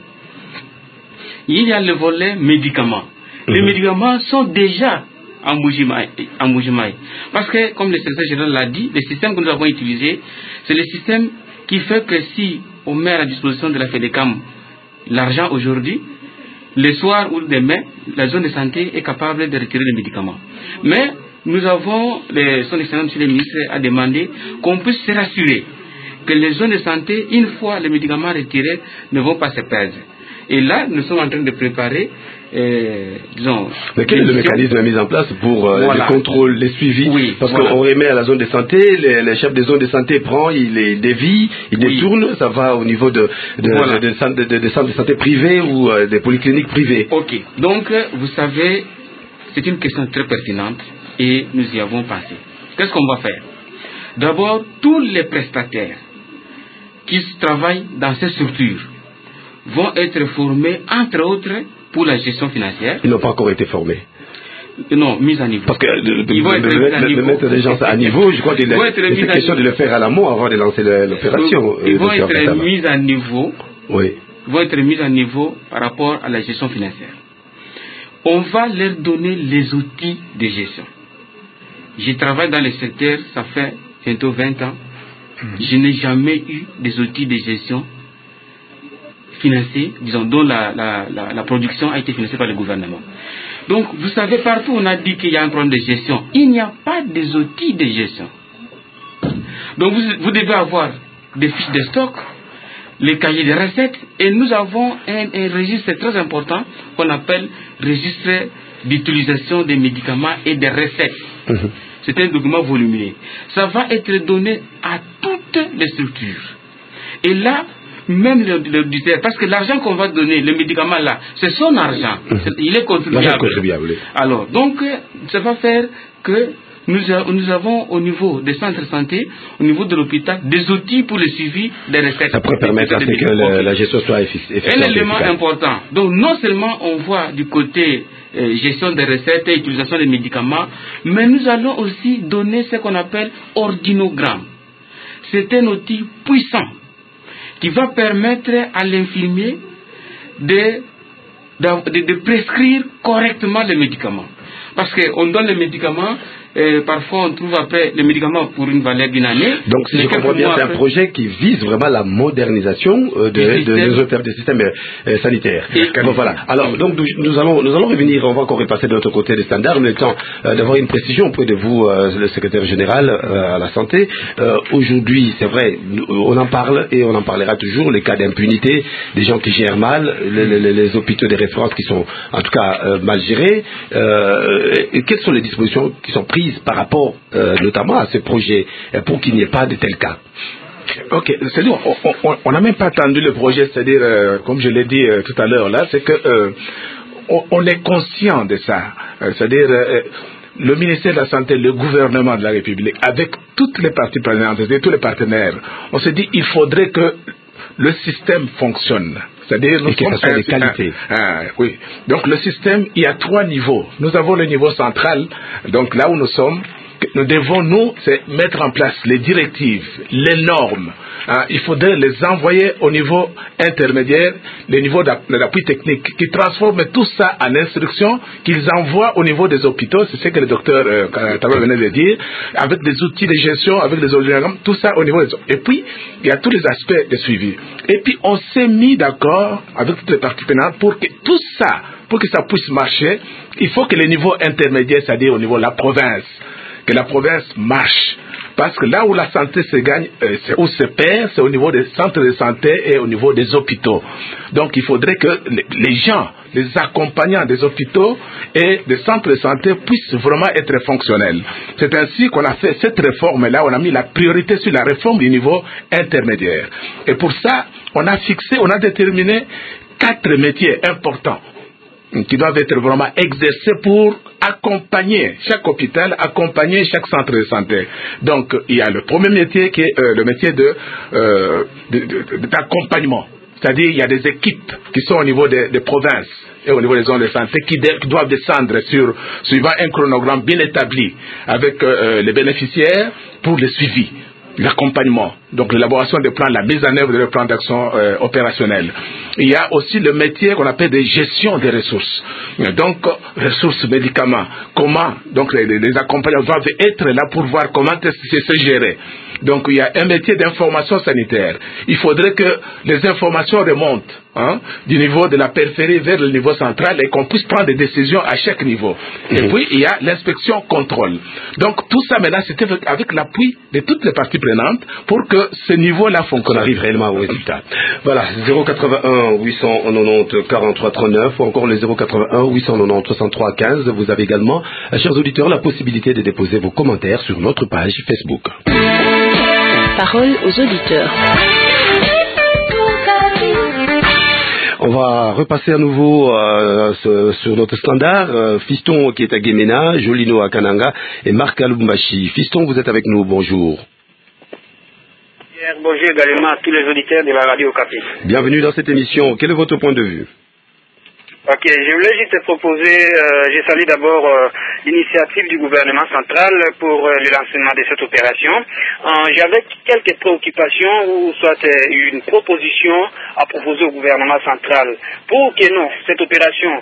Il y a le volet médicaments. Les médicaments sont déjà en Mbujimaï. Parce que, comme le secrétaire général l'a dit, le système que nous avons utilisé, c'est le système qui fait que si on met à la disposition de la FEDECAM l'argent aujourd'hui, le soir ou demain, la zone de santé est capable de retirer les médicaments. Mais nous avons, son excellence le ministre a demandé qu'on puisse se rassurer que les zones de santé, une fois les médicaments retirés, ne vont pas se perdre. Et là, nous sommes en train de préparer, disons... Mais quel est le mécanisme mis en place pour le contrôle, les suivis? Oui, parce qu'on remet à la zone de santé, le chef des zones de santé prend, il les dévie, il détourne, ça va au niveau des centres de santé privés ou des polycliniques privées. Ok, donc vous savez, c'est une question très pertinente et nous y avons pensé. Qu'est-ce qu'on va faire? D'abord, tous les prestataires qui travaillent dans ces structures vont être formés, entre autres, pour la gestion financière. Ils n'ont pas encore été formés. Non, mis à niveau. Parce que de mettre les gens à niveau, je crois qu'il est question de le faire à l'amont avant de lancer l'opération. Ils vont être mis à niveau. Oui. Ils vont être mis à niveau par rapport à la gestion financière. On va leur donner les outils de gestion. Je travaille dans le secteur, ça fait bientôt 20 ans. Je n'ai jamais eu des outils de gestion financés, disons, dont la production a été financée par le gouvernement. Donc, vous savez, partout on a dit qu'il y a un problème de gestion. Il n'y a pas des outils de gestion. Donc, vous devez avoir des fiches de stock, les cahiers de recettes, et nous avons un registre très important qu'on appelle registre d'utilisation des médicaments et des recettes. C'est un document volumineux. Ça va être donné à toutes les structures. Et là, même l'auditeur, parce que l'argent qu'on va donner, le médicament là, c'est son argent. Il est contribuable. Alors, donc, ça va faire que nous avons au niveau des centres de santé, au niveau de l'hôpital, des outils pour le suivi des recettes. Ça pourrait permettre à ce que la gestion soit efficace. Un élément important. Donc, non seulement on voit du côté gestion des recettes et utilisation des médicaments, mais nous allons aussi donner ce qu'on appelle ordinogramme. C'est un outil puissant qui va permettre à l'infirmier de prescrire correctement les médicaments. Parce qu'on donne les médicaments, parfois on trouve après les médicaments pour une valeur d'une année. Donc si je comprends bien, c'est un projet qui vise vraiment la modernisation des systèmes sanitaires. Bon, voilà. Alors donc nous allons revenir, on va encore repasser de l'autre côté des standards, mais le temps d'avoir une précision auprès de vous, le secrétaire général à la santé. Aujourd'hui, c'est vrai, on en parle et on en parlera toujours, les cas d'impunité, des gens qui gèrent mal, les hôpitaux de référence qui sont en tout cas mal gérés. Quelles sont les dispositions qui sont prises par rapport notamment à ce projet pour qu'il n'y ait pas de tels cas? Ok, c'est-à-dire on n'a même pas attendu le projet, c'est-à-dire comme je l'ai dit tout à l'heure là, c'est que on est conscient de ça, c'est-à-dire le ministère de la Santé, le gouvernement de la République, avec toutes les parties prenantes et tous les partenaires, on s'est dit il faudrait que le système fonctionne. C'est-à-dire nous sommes des qualités. Oui. Donc le système, il y a 3 niveaux. Nous avons le niveau central, donc là où nous sommes, nous devons mettre en place les directives, les normes. Il faudrait les envoyer au niveau intermédiaire, le niveau d'appui technique, qui transforment tout ça en instruction, qu'ils envoient au niveau des hôpitaux, c'est ce que le docteur Taba venait de dire, avec des outils de gestion, avec des ordinogrammes, tout ça au niveau des hôpitaux. Et puis, il y a tous les aspects de suivi. Et puis, on s'est mis d'accord avec toutes les parties prenantes pour que tout ça, pour que ça puisse marcher, il faut que le niveau intermédiaire, c'est-à-dire au niveau de la province, que la province marche. Parce que là où la santé se gagne, où se perd, c'est au niveau des centres de santé et au niveau des hôpitaux. Donc il faudrait que les gens, les accompagnants des hôpitaux et des centres de santé puissent vraiment être fonctionnels. C'est ainsi qu'on a fait cette réforme-là, on a mis la priorité sur la réforme du niveau intermédiaire. Et pour ça, on a déterminé 4 métiers importants qui doivent être vraiment exercés pour accompagner chaque hôpital, accompagner chaque centre de santé. Donc, il y a le premier métier qui est le métier d'accompagnement. C'est-à-dire, il y a des équipes qui sont au niveau des provinces et au niveau des zones de santé qui doivent descendre suivant un chronogramme bien établi avec les bénéficiaires pour le suivi, l'accompagnement, donc l'élaboration des plans, la mise en œuvre des plans d'action opérationnels. Il y a aussi le métier qu'on appelle de gestion des ressources. Donc, ressources, médicaments, comment, donc les accompagnants doivent être là pour voir comment c'est se gérer. Donc, il y a un métier d'information sanitaire. Il faudrait que les informations remontent du niveau de la périphérie vers le niveau central et qu'on puisse prendre des décisions à chaque niveau. Et puis, il y a l'inspection contrôle. Donc, tout ça, maintenant, c'était avec l'appui de toutes les parties prenantes pour que ce niveau-là fonctionne. Qu'on arrive réellement au résultat. Voilà, 081 890 43 39 ou encore le 081 890 63 15. Vous avez également, chers auditeurs, la possibilité de déposer vos commentaires sur notre page Facebook. Parole aux auditeurs. On va repasser à nouveau sur notre standard. Fiston qui est à Guémena, Jolino à Kananga et Marc à Lubumbashi. Fiston, vous êtes avec nous, bonjour. Bonjour également à tous les auditeurs de la radio Okapi. Bienvenue dans cette émission. Quel est votre point de vue? Ok, je voulais juste proposer, je salue d'abord l'initiative du gouvernement central pour le lancement de cette opération. J'avais quelques préoccupations ou soit une proposition à proposer au gouvernement central pour que cette opération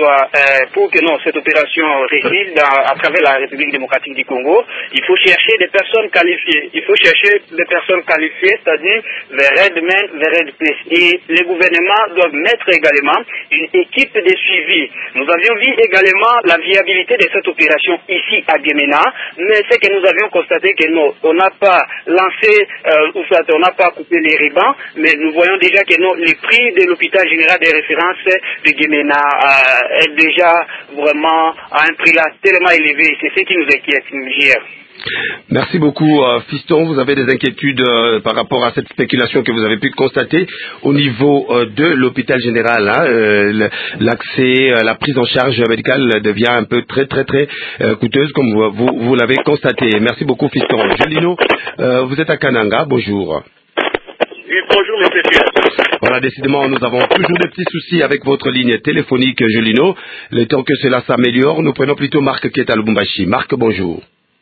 réussisse à travers la République démocratique du Congo. Il faut chercher des personnes qualifiées. C'est-à-dire les Redmen, les Redplace. Et les gouvernements doivent mettre également une équipe de suivi. Nous avions vu également la viabilité de cette opération ici à Guémena, mais c'est que nous avions constaté que on n'a pas lancé, on n'a pas coupé les rubans, mais nous voyons déjà que les prix de l'hôpital général de référence de Guémena est déjà vraiment à un prix là tellement élevé. C'est ce qui nous inquiète hier. Merci beaucoup, Fiston. Vous avez des inquiétudes par rapport à cette spéculation que vous avez pu constater au niveau de l'hôpital général. L'accès, la prise en charge médicale devient un peu très coûteuse, comme vous l'avez constaté. Merci beaucoup, Fiston. Jolino, vous êtes à Kananga. Bonjour. Oui, bonjour, monsieur Pierre. Voilà, décidément, nous avons toujours des petits soucis avec votre ligne téléphonique, Jolino. Le temps que cela s'améliore, nous prenons plutôt Marc qui est à Lubumbashi. Marc, bonjour.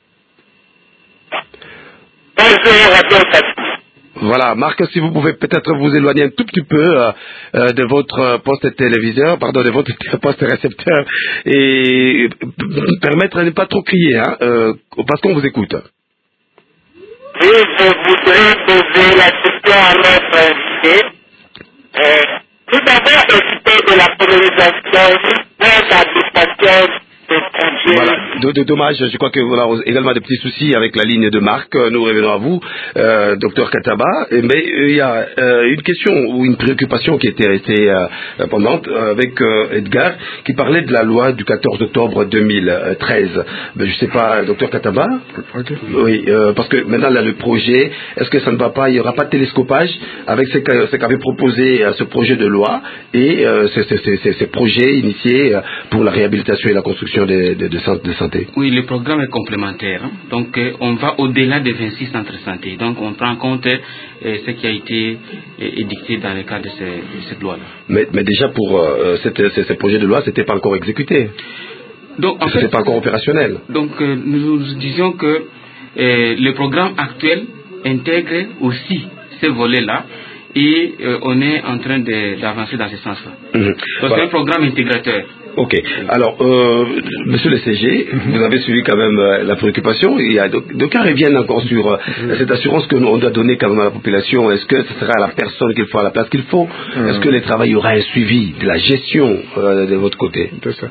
Voilà, Marc, si vous pouvez peut-être vous éloigner un tout petit peu de votre poste téléviseur, de votre poste récepteur, et permettre de ne pas trop crier, parce qu'on vous écoute. Oui, je voudrais poser la question à notre invité. Tout d'abord, s'occuper de la colonisation de l'administration. Voilà, dommage, je crois que vous avez également des petits soucis avec la ligne de Marc. Nous revenons à vous, Dr Kataba. Mais il y a une question ou une préoccupation qui était restée pendante avec Edgar, qui parlait de la loi du 14 octobre 2013. Mais je ne sais pas, Dr Kataba. Oui, parce que maintenant là, le projet, est-ce que ça ne va pas, il n'y aura pas de télescopage avec ce qu'avait proposé ce projet de loi et ces projets initiés pour la réhabilitation et la construction de centres de santé? Oui, le programme est complémentaire. Donc, on va au-delà des 26 centres de santé. Donc, on prend en compte ce qui a été édicté dans le cadre de cette loi-là. Mais déjà, pour ce projet de loi, ce n'était pas encore exécuté. Donc, en fait, c'est pas encore opérationnel. Donc, nous disions que le programme actuel intègre aussi ces volets-là. Et on est en train d'avancer dans ce sens-là. Donc, c'est un programme intégrateur. Ok. Alors, monsieur le CG, vous avez suivi quand même la préoccupation. Il y a d'aucuns reviennent encore sur cette assurance que on doit donner quand même à la population. Est-ce que ce sera à la personne qu'il faut, à la place qu'il faut? Est-ce que les travailleurs, il y aura un suivi de la gestion de votre côté?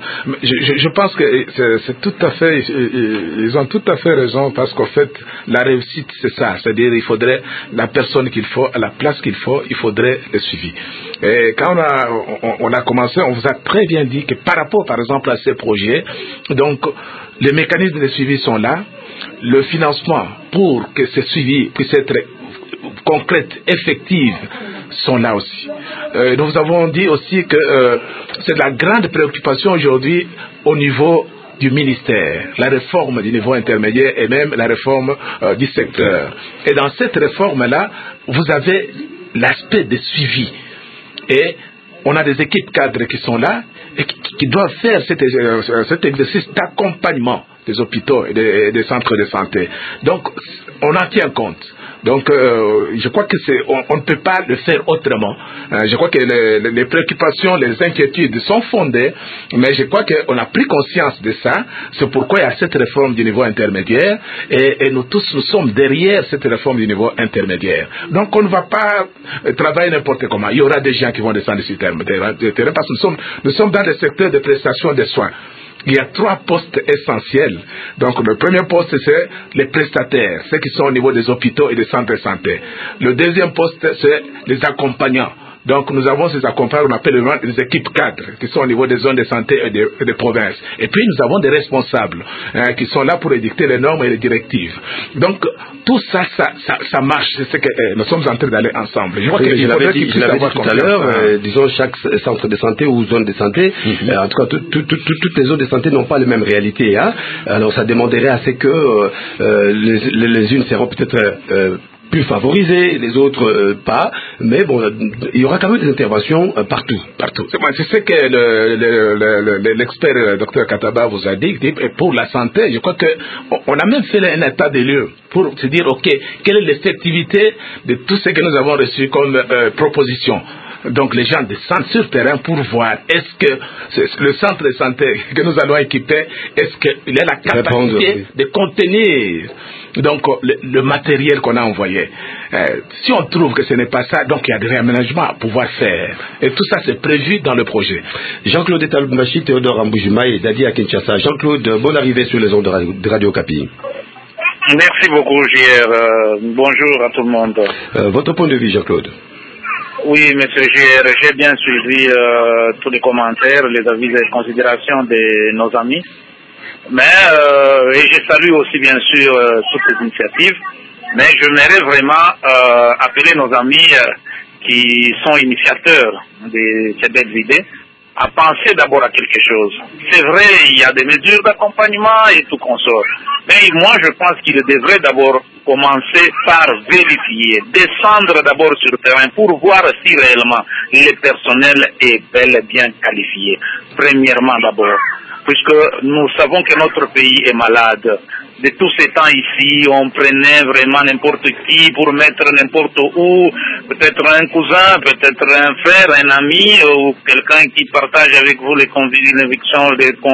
Je pense que c'est tout à fait, ils ont tout à fait raison, parce qu'en fait, la réussite, c'est ça. C'est-à-dire, il faudrait la personne qu'il faut, à la place qu'il faut, il faudrait le suivi. Et quand on a commencé, on vous a très bien dit que par rapport, par exemple, à ces projets, donc, les mécanismes de suivi sont là, le financement pour que ce suivi puisse être concrète, effective, sont là aussi. Nous avons dit aussi que c'est de la grande préoccupation aujourd'hui au niveau du ministère, la réforme du niveau intermédiaire et même la réforme du secteur. Et dans cette réforme-là, vous avez l'aspect de suivi. Et on a des équipes cadres qui sont là et qui doivent faire cet exercice d'accompagnement des hôpitaux et des centres de santé. Donc, on en tient compte. Donc, je crois que on ne peut pas le faire autrement. Je crois que les préoccupations, les inquiétudes sont fondées, mais je crois qu'on a pris conscience de ça. C'est pourquoi il y a cette réforme du niveau intermédiaire, et nous tous, nous sommes derrière cette réforme du niveau intermédiaire. Donc, on ne va pas travailler n'importe comment. Il y aura des gens qui vont descendre sur le terrain, parce que nous sommes dans le secteur de prestation de soins. Il y a 3 postes essentiels. Donc, le premier poste, c'est les prestataires, ceux qui sont au niveau des hôpitaux et des centres de santé. Le deuxième poste, c'est les accompagnants. Donc, nous avons ces accompagnants, on appelle les équipes cadres, qui sont au niveau des zones de santé et des provinces. Et puis, nous avons des responsables, qui sont là pour édicter les normes et les directives. Donc, tout ça, ça marche. C'est ce que nous sommes en train d'aller ensemble. Je crois que je l'avais dit tout à l'heure, disons, chaque centre de santé ou zone de santé, en tout cas, toutes les zones de santé n'ont pas les mêmes réalités. Hein. Alors, ça demanderait à ce que les unes seront peut-être plus favorisés, les autres pas, mais bon, il y aura quand même des interventions partout. C'est ce que l'expert Dr Kataba vous a dit, et pour la santé, je crois qu'on a même fait un état des lieux pour se dire, ok, quelle est l'effectivité de tout ce que nous avons reçu comme proposition. Donc les gens descendent sur le terrain pour voir est-ce que le centre de santé que nous allons équiper, est-ce qu'il a la capacité de contenir donc le matériel qu'on a envoyé. Si on trouve que ce n'est pas ça, donc il y a des réaménagements à pouvoir faire. Et tout ça c'est prévu dans le projet. Jean-Claude Etalboumachi, Théodore Ambujima et Dadi à Kinshasa. Jean-Claude, bonne arrivée sur les ondes de Radio Okapi. Merci beaucoup, JR. Bonjour à tout le monde. Votre point de vue, Jean-Claude? Oui, monsieur JR, j'ai bien suivi tous les commentaires, les avis et les considérations de nos amis. Mais, et je salue aussi bien sûr toutes ces initiatives, mais j'aimerais vraiment appeler nos amis qui sont initiateurs de ces belles idées à penser d'abord à quelque chose. C'est vrai, il y a des mesures d'accompagnement et tout consort. Mais moi, je pense qu'il devrait d'abord commencer par vérifier, descendre d'abord sur le terrain pour voir si réellement le personnel est bel et bien qualifié. Premièrement d'abord, puisque nous savons que notre pays est malade. De tous ces temps ici, on prenait vraiment n'importe qui pour mettre n'importe où, peut-être un cousin, peut-être un frère, un ami, ou quelqu'un qui partage avec vous les convictions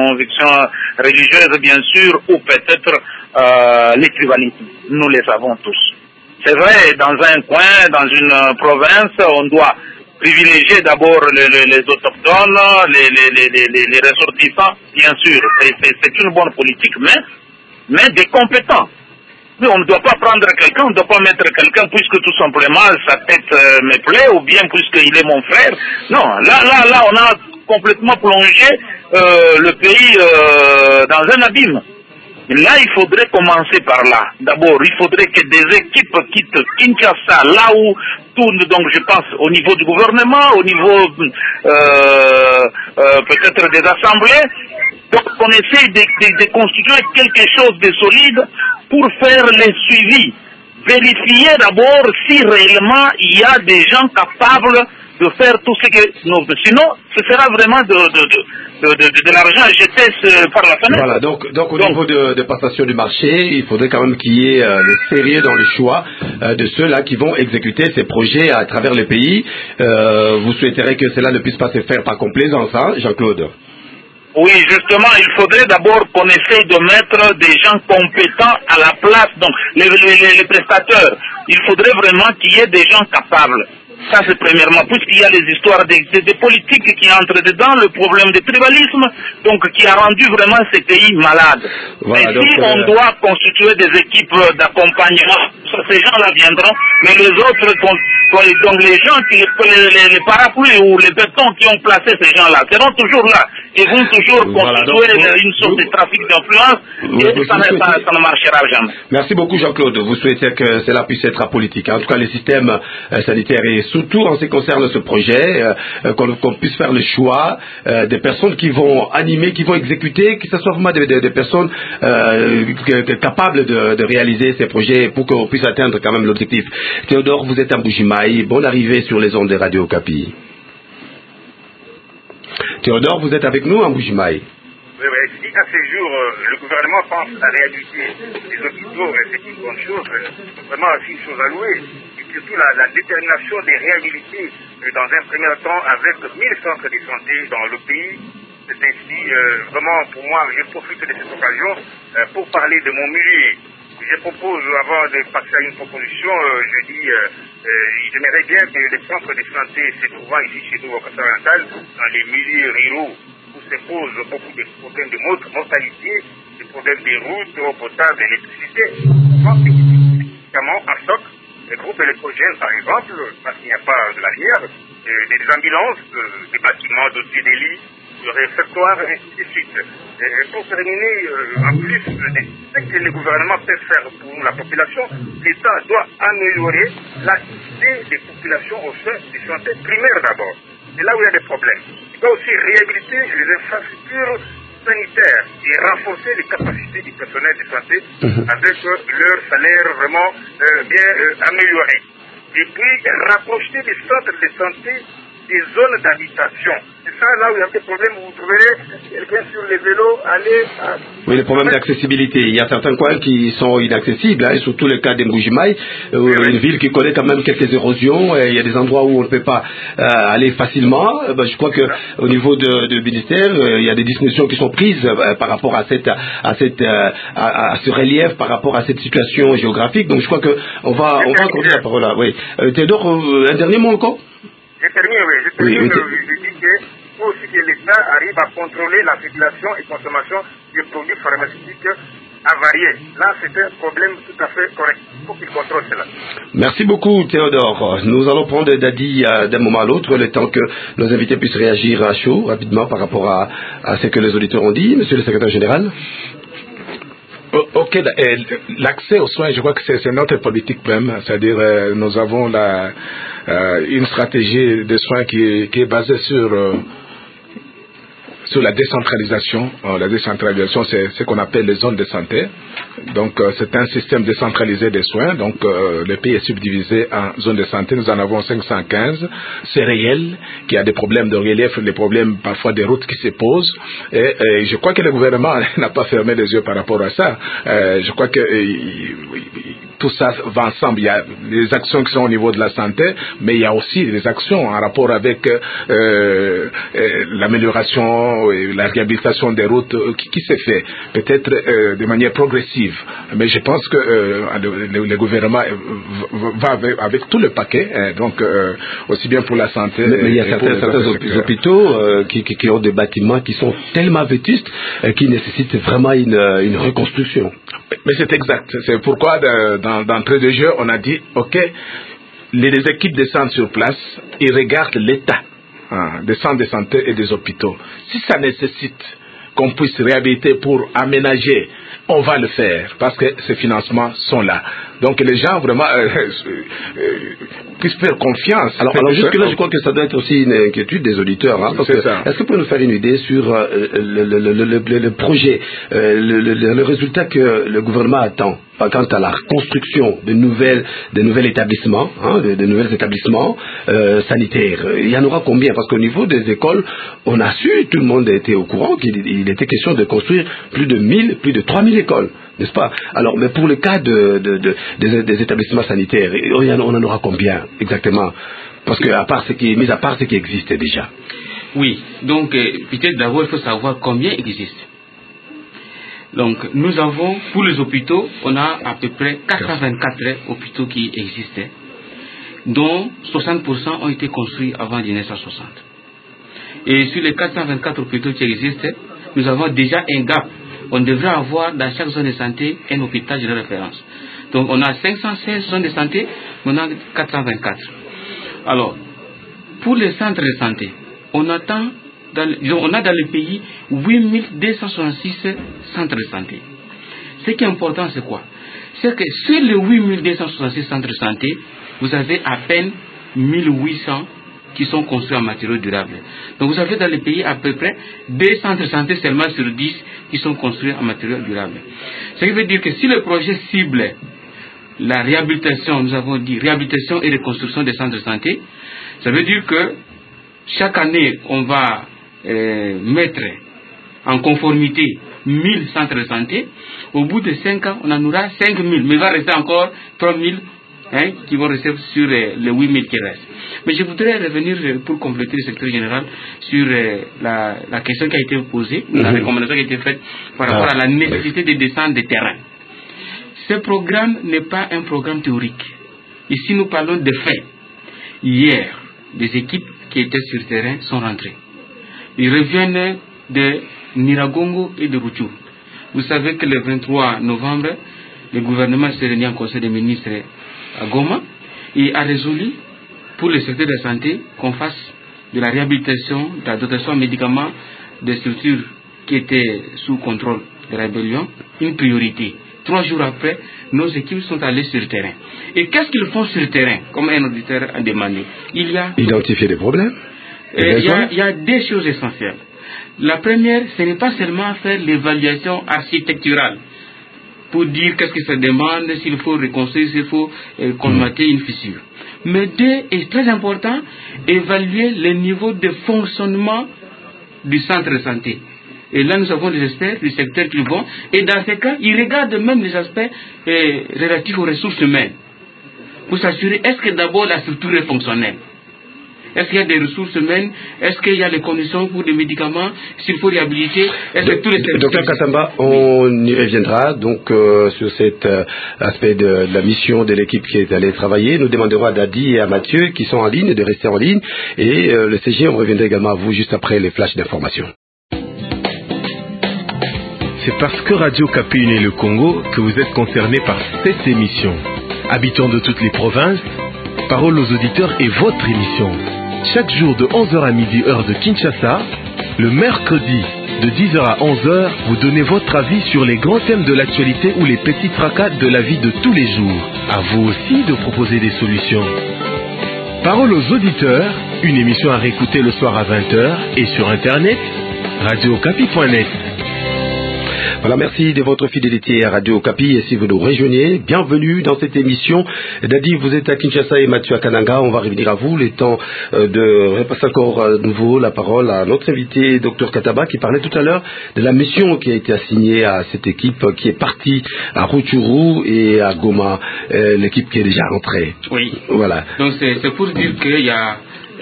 religieuses, bien sûr, ou peut-être les tribalismes. Nous les savons tous. C'est vrai, dans un coin, dans une province, on doit privilégier d'abord les autochtones, les ressortissants, bien sûr. C'est une bonne politique, mais des compétents. Mais on ne doit pas prendre quelqu'un, on ne doit pas mettre quelqu'un puisque tout simplement sa tête me plaît ou bien puisqu'il est mon frère. Non, là, on a complètement plongé le pays dans un abîme. Là, il faudrait commencer par là. D'abord, il faudrait que des équipes quittent Kinshasa, là où tout, donc je pense au niveau du gouvernement, au niveau peut-être des assemblées. Donc on essaie de constituer quelque chose de solide pour faire les suivis. Vérifier d'abord si réellement il y a des gens capables de faire tout ce que nous... Sinon, ce sera vraiment de l'argent jeté par la fenêtre. Voilà, donc au niveau de passation du marché, il faudrait quand même qu'il y ait le sérieux dans le choix de ceux-là qui vont exécuter ces projets à travers le pays. Vous souhaiterez que cela ne puisse pas se faire par complaisance, hein, Jean-Claude? Oui, justement, il faudrait d'abord qu'on essaye de mettre des gens compétents à la place, donc les prestateurs. Il faudrait vraiment qu'il y ait des gens capables. Ça, c'est premièrement, puisqu'il y a les histoires des politiques qui entrent dedans, le problème du tribalisme, donc qui a rendu vraiment ces pays malades. Voilà, mais si on doit constituer des équipes d'accompagnement, ces gens-là viendront, mais les autres, donc les gens, les parapluies ou les bétons qui ont placé ces gens-là, seront toujours là. Ils vont toujours constituer une sorte de trafic d'influence, et ça ne marchera jamais. Merci beaucoup, Jean-Claude. Vous souhaitez que cela puisse être apolitique. En tout cas, les systèmes sanitaires et surtout en ce qui concerne ce projet, qu'on puisse faire le choix des personnes qui vont animer, qui vont exécuter, que ce soit vraiment des personnes capables de réaliser ces projets pour qu'on puisse atteindre quand même l'objectif. Théodore, vous êtes à Mbujimayi. Bonne arrivée sur les ondes de Radio Okapi. Théodore, vous êtes avec nous à Mbujimayi. Oui, si à ce jour, le gouvernement pense à réhabiliter les hôpitaux, c'est une bonne chose, vraiment c'est une chose à louer. Et surtout la détermination des réhabiliter dans un premier temps avec 1000 centres de santé dans le pays. C'est ainsi, vraiment, pour moi, je profite de cette occasion pour parler de mon milieu. Je propose, avant de passer à une proposition, j'aimerais bien que les centres de santé se trouvant ici chez nous au Kassai-Oriental, dans les milieux ruraux, où se posent beaucoup de problèmes de mortalité, des problèmes de routes, d'eau potable, d'électricité. Médicaments en stock, les groupes électrogènes par exemple, parce qu'il n'y a pas de l'avenir, des ambulances, des bâtiments dotés des lits, des réfectoires, et ainsi de suite. Et pour terminer, en plus de ce que le gouvernement peut faire pour la population, l'État doit améliorer l'accès des populations aux soins de santé primaires d'abord. C'est là où il y a des problèmes. Il doit aussi réhabiliter les infrastructures sanitaires et renforcer les capacités du personnel de santé avec leur salaire vraiment bien amélioré. Et puis rapprocher des centres de santé des zones d'habitation. C'est ça là où il y a des problèmes où vous trouverez quelqu'un sur les vélos aller à... Oui, les problèmes d'accessibilité. Il y a certains coins qui sont inaccessibles, et surtout le cas de Mbujimayi, une ville qui connaît quand même quelques érosions, et il y a des endroits où on ne peut pas aller facilement. Je crois qu'au niveau du ministère, il y a des dispositions qui sont prises par rapport à ce relief, par rapport à cette situation géographique. Donc je crois qu'on va accorder la parole là. Oui. Théodore, un dernier mot encore? J'ai terminé, oui. Je dis qu'il faut aussi que l'État arrive à contrôler la circulation et consommation des produits pharmaceutiques avariés. Là, c'est un problème tout à fait correct. Il faut qu'il contrôle cela. Merci beaucoup, Théodore. Nous allons prendre Dadi d'un moment à l'autre, le temps que nos invités puissent réagir à chaud, rapidement, par rapport à ce que les auditeurs ont dit. Monsieur le secrétaire général. Ok, l'accès aux soins, je crois que c'est notre politique même, c'est-à-dire nous avons une stratégie de soins qui est basée sur la décentralisation. La décentralisation, c'est ce qu'on appelle les zones de santé. Donc, c'est un système décentralisé des soins. Donc, le pays est subdivisé en zones de santé. Nous en avons 515. C'est réel qu'il y a des problèmes de relief, des problèmes parfois des routes qui se posent. Et je crois que le gouvernement n'a pas fermé les yeux par rapport à ça. Je crois que tout ça va ensemble. Il y a des actions qui sont au niveau de la santé, mais il y a aussi des actions en rapport avec l'amélioration et la réhabilitation des routes qui se fait, peut-être de manière progressive. Mais je pense que le gouvernement va avec tout le paquet, donc aussi bien pour la santé. Mais il y a certains hôpitaux qui ont des bâtiments qui sont tellement vétustes qui nécessitent vraiment une reconstruction. Mais c'est exact. C'est pourquoi d'entrée de jeu, on a dit, ok, les équipes descendent sur place, ils regardent l'état des centres de santé et des hôpitaux. Si ça nécessite qu'on puisse réhabiliter pour aménager, on va le faire, parce que ces financements sont là. Donc les gens vraiment puissent faire confiance. Alors jusque-là, je crois que ça doit être aussi une inquiétude des auditeurs. Est-ce que vous pouvez nous faire une idée sur le projet, le résultat que le gouvernement attend quant à la construction de nouveaux établissements, de nouveaux établissements sanitaires? Il y en aura combien? Parce qu'au niveau des écoles, on a su, tout le monde était au courant qu'il était question de construire plus de 3000 écoles, n'est-ce pas? Alors, mais pour le cas des établissements sanitaires, on en aura combien exactement? Parce que mis à part ce qui existe déjà. Oui, donc peut-être d'abord il faut savoir combien existe. Donc nous avons, pour les hôpitaux, on a à peu près 424 hôpitaux qui existent, dont 60% ont été construits avant 1960. Et sur les 424 hôpitaux qui existent, nous avons déjà un gap. On devrait avoir dans chaque zone de santé un hôpital de référence. Donc on a 516 zones de santé, on a 424. Alors, pour les centres de santé, on a dans le pays 8266 centres de santé. Ce qui est important, c'est quoi? C'est que sur les 8266 centres de santé, vous avez à peine 1800 qui sont construits en matériaux durables. Donc vous avez dans le pays à peu près 2 centres de santé seulement sur 10 qui sont construits en matériaux durables. Ce qui veut dire que si le projet cible la réhabilitation, nous avons dit réhabilitation et reconstruction des centres de santé, ça veut dire que chaque année on va mettre en conformité 1000 centres de santé. Au bout de 5 ans, on en aura 5000, mais il va rester encore 3000 qui vont rester sur les 8000 qui restent. Mais je voudrais revenir pour compléter le secteur général sur la question qui a été posée, la recommandation qui a été faite par rapport à la nécessité de descendre des terrains. Ce programme n'est pas un programme théorique. Ici, nous parlons de faits. Hier, des équipes qui étaient sur le terrain sont rentrées. Ils reviennent de Niragongo et de Ruchu. Vous savez que le 23 novembre, le gouvernement s'est réuni en conseil des ministres à Goma et a résolu pour le secteur de la santé qu'on fasse de la réhabilitation, de la dotation en médicaments des structures qui étaient sous contrôle de la rébellion une priorité. 3 jours après, nos équipes sont allées sur le terrain. Et qu'est-ce qu'ils font sur le terrain, comme un auditeur a demandé? Il y a identifier les problèmes. Il y a 2 choses essentielles. La première, ce n'est pas seulement faire l'évaluation architecturale pour dire qu'est-ce que ça demande, s'il faut reconstruire, s'il faut colmater une fissure. Mais 2, et très important, évaluer le niveau de fonctionnement du centre de santé. Et là, nous avons des experts du secteur qui vont, et dans ces cas, ils regardent même les aspects relatifs aux ressources humaines, pour s'assurer, est-ce que d'abord la structure est fonctionnelle? Est-ce qu'il y a des ressources humaines? Est-ce qu'il y a les conditions pour des médicaments? S'il faut réhabiliter? Est-ce que tous les services... Docteur Kassamba, on y reviendra donc sur cet aspect de la mission de l'équipe qui est allée travailler. Nous demanderons à Dadi et à Mathieu qui sont en ligne de rester en ligne. Et le CG, on reviendra également à vous juste après les flashs d'information. C'est parce que Radio Okapi unit le Congo que vous êtes concernés par cette émission. Habitants de toutes les provinces, Parole aux auditeurs est votre émission. Chaque jour de 11h à midi heure de Kinshasa, le mercredi de 10h à 11h, vous donnez votre avis sur les grands thèmes de l'actualité ou les petits tracas de la vie de tous les jours. À vous aussi de proposer des solutions. Parole aux auditeurs, une émission à réécouter le soir à 20h et sur internet, radiookapi.net. Voilà, merci de votre fidélité à Radio Okapi. Et si vous nous rejoignez, bienvenue dans cette émission. Dadi, vous êtes à Kinshasa et Mathieu à Kananga. On va revenir à vous. Le temps de repasser encore à nouveau la parole à notre invité, Dr Kataba, qui parlait tout à l'heure de la mission qui a été assignée à cette équipe qui est partie à Rutshuru et à Goma. L'équipe qui est déjà rentrée. Oui. Voilà. Donc c'est pour dire qu'il y a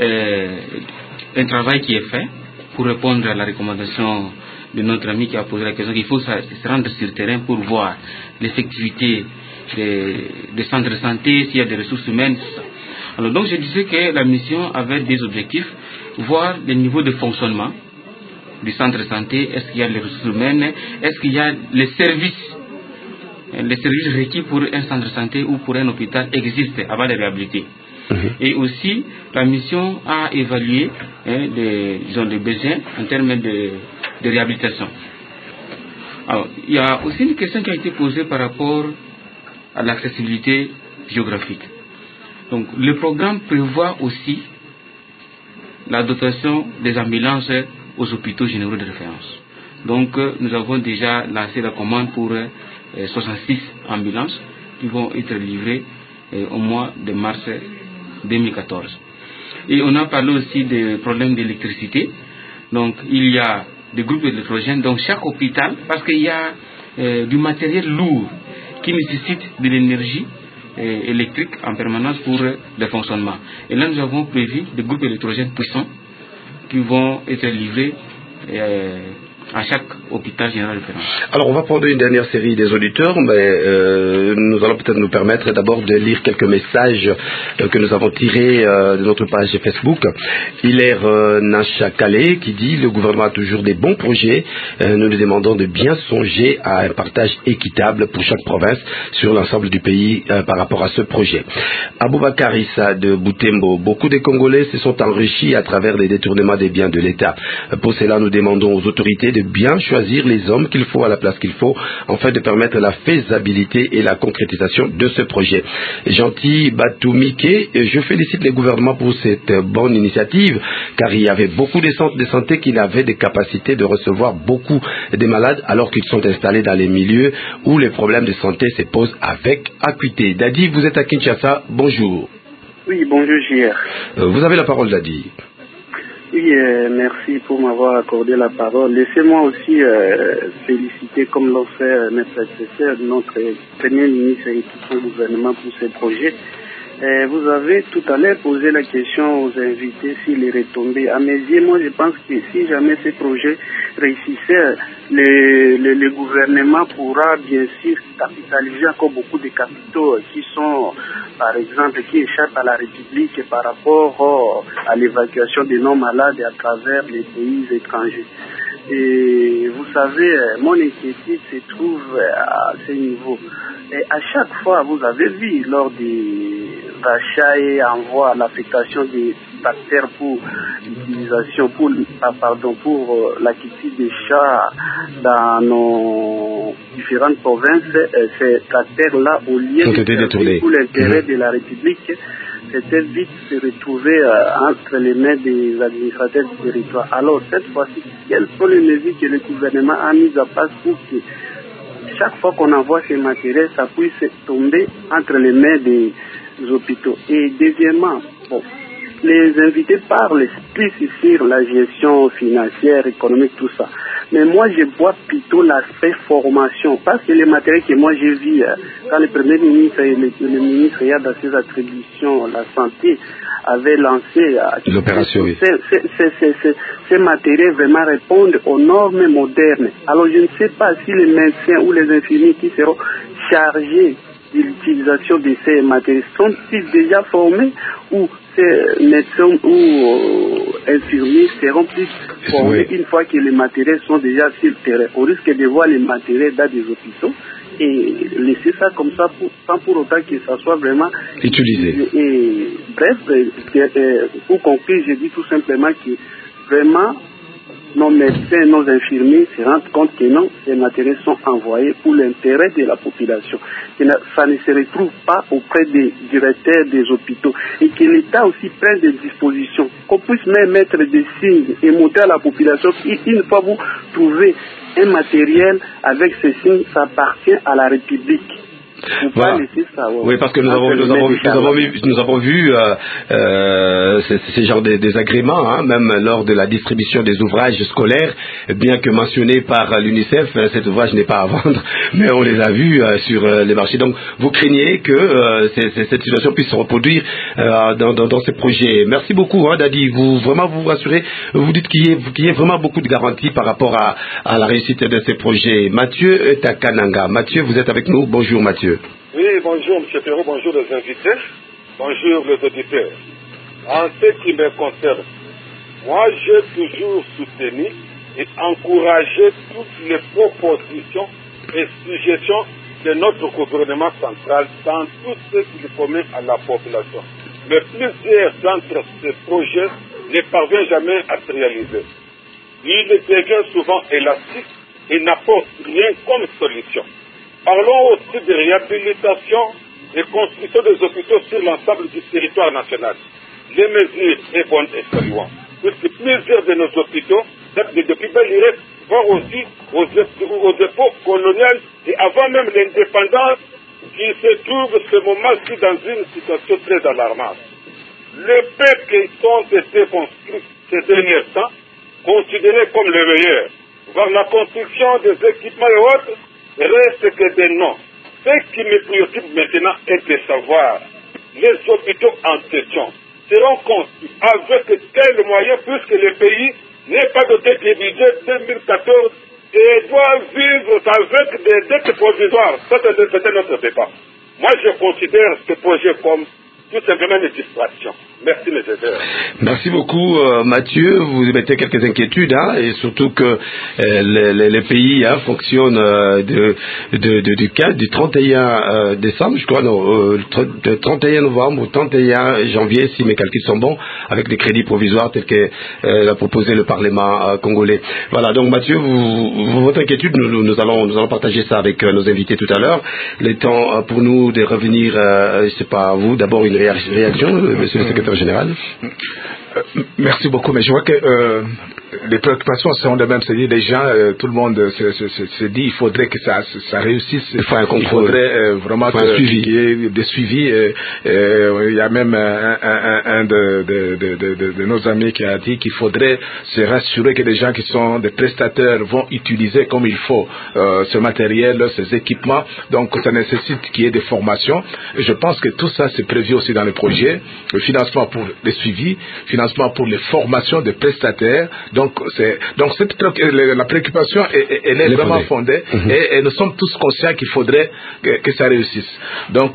un travail qui est fait pour répondre à la recommandation de notre ami qui a posé la question qu'il faut se rendre sur le terrain pour voir l'effectivité des centres de santé, s'il y a des ressources humaines. Alors donc je disais que la mission avait des objectifs, voir le niveau de fonctionnement du centre de santé, est-ce qu'il y a les ressources humaines, est-ce qu'il y a les services requis pour un centre de santé ou pour un hôpital existent avant de réhabiliter. Et aussi, la mission a évalué les besoins en termes de réhabilitation. Alors, il y a aussi une question qui a été posée par rapport à l'accessibilité géographique. Donc, le programme prévoit aussi la dotation des ambulances aux hôpitaux généraux de référence. Donc, nous avons déjà lancé la commande pour 66 ambulances qui vont être livrées au mois de mars 2014. Et on a parlé aussi des problèmes d'électricité. Donc il y a des groupes électrogènes dans chaque hôpital parce qu'il y a du matériel lourd qui nécessite de l'énergie électrique en permanence pour le fonctionnement. Et là nous avons prévu des groupes électrogènes puissants qui vont être livrés à chaque hôpital général référent. Alors on va prendre une dernière série des auditeurs, mais nous allons peut-être nous permettre d'abord de lire quelques messages que nous avons tirés de notre page Facebook. Hilaire Nachakale qui dit: le gouvernement a toujours des bons projets, nous lui demandons de bien songer à un partage équitable pour chaque province sur l'ensemble du pays par rapport à ce projet. Aboubakar Issa de Boutembo: beaucoup de Congolais se sont enrichis à travers les détournements des biens de l'État. Pour cela, nous demandons aux autorités de bien choisir les hommes qu'il faut à la place qu'il faut, afin de permettre la faisabilité et la concrétisation de ce projet. Gentil Batoumike, je félicite les gouvernements pour cette bonne initiative, car il y avait beaucoup de centres de santé qui avaient des capacités de recevoir beaucoup de malades, alors qu'ils sont installés dans les milieux où les problèmes de santé se posent avec acuité. Dadi, vous êtes à Kinshasa, bonjour. Oui, bonjour JR. Vous avez la parole, Dadi. Oui, merci pour m'avoir accordé la parole. Laissez-moi aussi féliciter, comme l'ont fait mes prédécesseurs, notre premier ministre et tout son gouvernement pour ces projets. Vous avez tout à l'heure posé la question aux invités s'il est retombé. À mes yeux, moi je pense que si jamais ces projets réussissaient, le gouvernement pourra bien sûr capitaliser encore beaucoup de capitaux qui sont, par exemple, qui échappent à la République par rapport à l'évacuation des non-malades à travers les pays étrangers. Et vous savez, mon inquiétude se trouve à ce niveau. Et à chaque fois, vous avez vu, lors des rachats et envois, l'affectation des tracteurs pour l'utilisation, pour l'acquisition des chats dans nos différentes provinces, ces tracteurs-là, au lieu de servir pour l'intérêt de la République, c'était vite se retrouver entre les mains des administrateurs du territoire. Alors, cette fois-ci, quelles sont les mesures que le gouvernement a mises en place pour que chaque fois qu'on envoie ces matériels, ça puisse tomber entre les mains des hôpitaux? Et deuxièmement, les invités parlent plus sur la gestion financière, économique, tout ça. Mais moi, je vois plutôt l'aspect formation. Parce que les matériels que moi j'ai vus, quand le Premier ministre et le ministre, dans ses attributions, la santé, avait lancé l'opération, oui. Ces matériels vraiment répondent aux normes modernes. Alors, je ne sais pas si les médecins ou les infirmiers qui seront chargés de l'utilisation de ces matériels sont-ils déjà formés, ou ces médecins ou infirmiers seront plus formés une fois que les matériels sont déjà sur le terrain. On risque de voir les matériels dans des hôpitaux et laisser ça comme ça sans pour autant que ça soit vraiment utilisé. Et bref, pour conclure, je dis tout simplement que vraiment nos médecins, nos infirmiers se rendent compte que non, ces matériels sont envoyés pour l'intérêt de la population. Que ça ne se retrouve pas auprès des directeurs des hôpitaux et que l'État aussi prenne des dispositions, qu'on puisse même mettre des signes et montrer à la population qu'une fois vous trouvez un matériel avec ces signes, ça appartient à la République. Voilà. Oui, parce que nous avons vu ces genres de désagréments, même lors de la distribution des ouvrages scolaires, bien que mentionné par l'UNICEF, cet ouvrage n'est pas à vendre, mais on les a vus sur les marchés. Donc, vous craignez que cette situation puisse se reproduire dans ces projets. Merci beaucoup, Dadi. Vous rassurez, vous dites qu'il y ait vraiment beaucoup de garanties par rapport à la réussite de ces projets. Mathieu Takananga. Mathieu, vous êtes avec nous. Bonjour, Mathieu. Oui, bonjour M. Perrault, bonjour les invités, bonjour les auditeurs. En ce qui me concerne, moi j'ai toujours soutenu et encouragé toutes les propositions et suggestions de notre gouvernement central dans tout ce qu'il promet à la population. Mais plusieurs d'entre ces projets ne parviennent jamais à se réaliser. Il devient souvent élastique et n'apporte rien comme solution. Parlons aussi de réhabilitation et construction des hôpitaux sur l'ensemble du territoire national. Les mesures sont bonnes et saluantes, puisque plusieurs de nos hôpitaux datent depuis belle lurette, voire aussi aux époques coloniales et avant même l'indépendance, qui se trouvent ce moment-ci dans une situation très alarmante. Les paix qui ont été construits ces derniers temps, considérés comme les meilleurs, voire la construction des équipements et autres, reste que des noms. Ce qui me préoccupe maintenant est de savoir les hôpitaux en question. seront conçus avec quels moyens, puisque le pays n'est pas doté du budget 2014 et doit vivre avec des dettes provisoires. C'était notre débat. Moi, je considère ce projet comme tout simplement une distraction. Merci, mes aideurs. Merci beaucoup, Mathieu. Vous mettez quelques inquiétudes, hein, et surtout que les pays fonctionnent du 31 décembre, je crois, non, 31 novembre au 31 janvier, si mes calculs sont bons, avec des crédits provisoires tels que l'a proposé le Parlement congolais. Voilà, donc Mathieu, votre inquiétude, nous allons partager ça avec nos invités tout à l'heure. Le temps pour nous de revenir, je sais pas, vous, d'abord une réaction, monsieur le secrétaire général. Merci beaucoup, mais je vois que les préoccupations sont de même. C'est-à-dire, les gens, tout le monde se dit il faudrait que ça réussisse. Il faudrait vraiment qu'il y ait des suivis. Il y a même un de nos amis qui a dit qu'il faudrait se rassurer que les gens qui sont des prestataires vont utiliser comme il faut ce matériel, ces équipements. Donc, ça nécessite qu'il y ait des formations. Et je pense que tout ça, c'est prévu aussi dans le projet. Le financement pour les suivis, financement pour les formations de prestataires. Donc la préoccupation, elle est vraiment fondée, et nous sommes tous conscients qu'il faudrait que ça réussisse. Donc,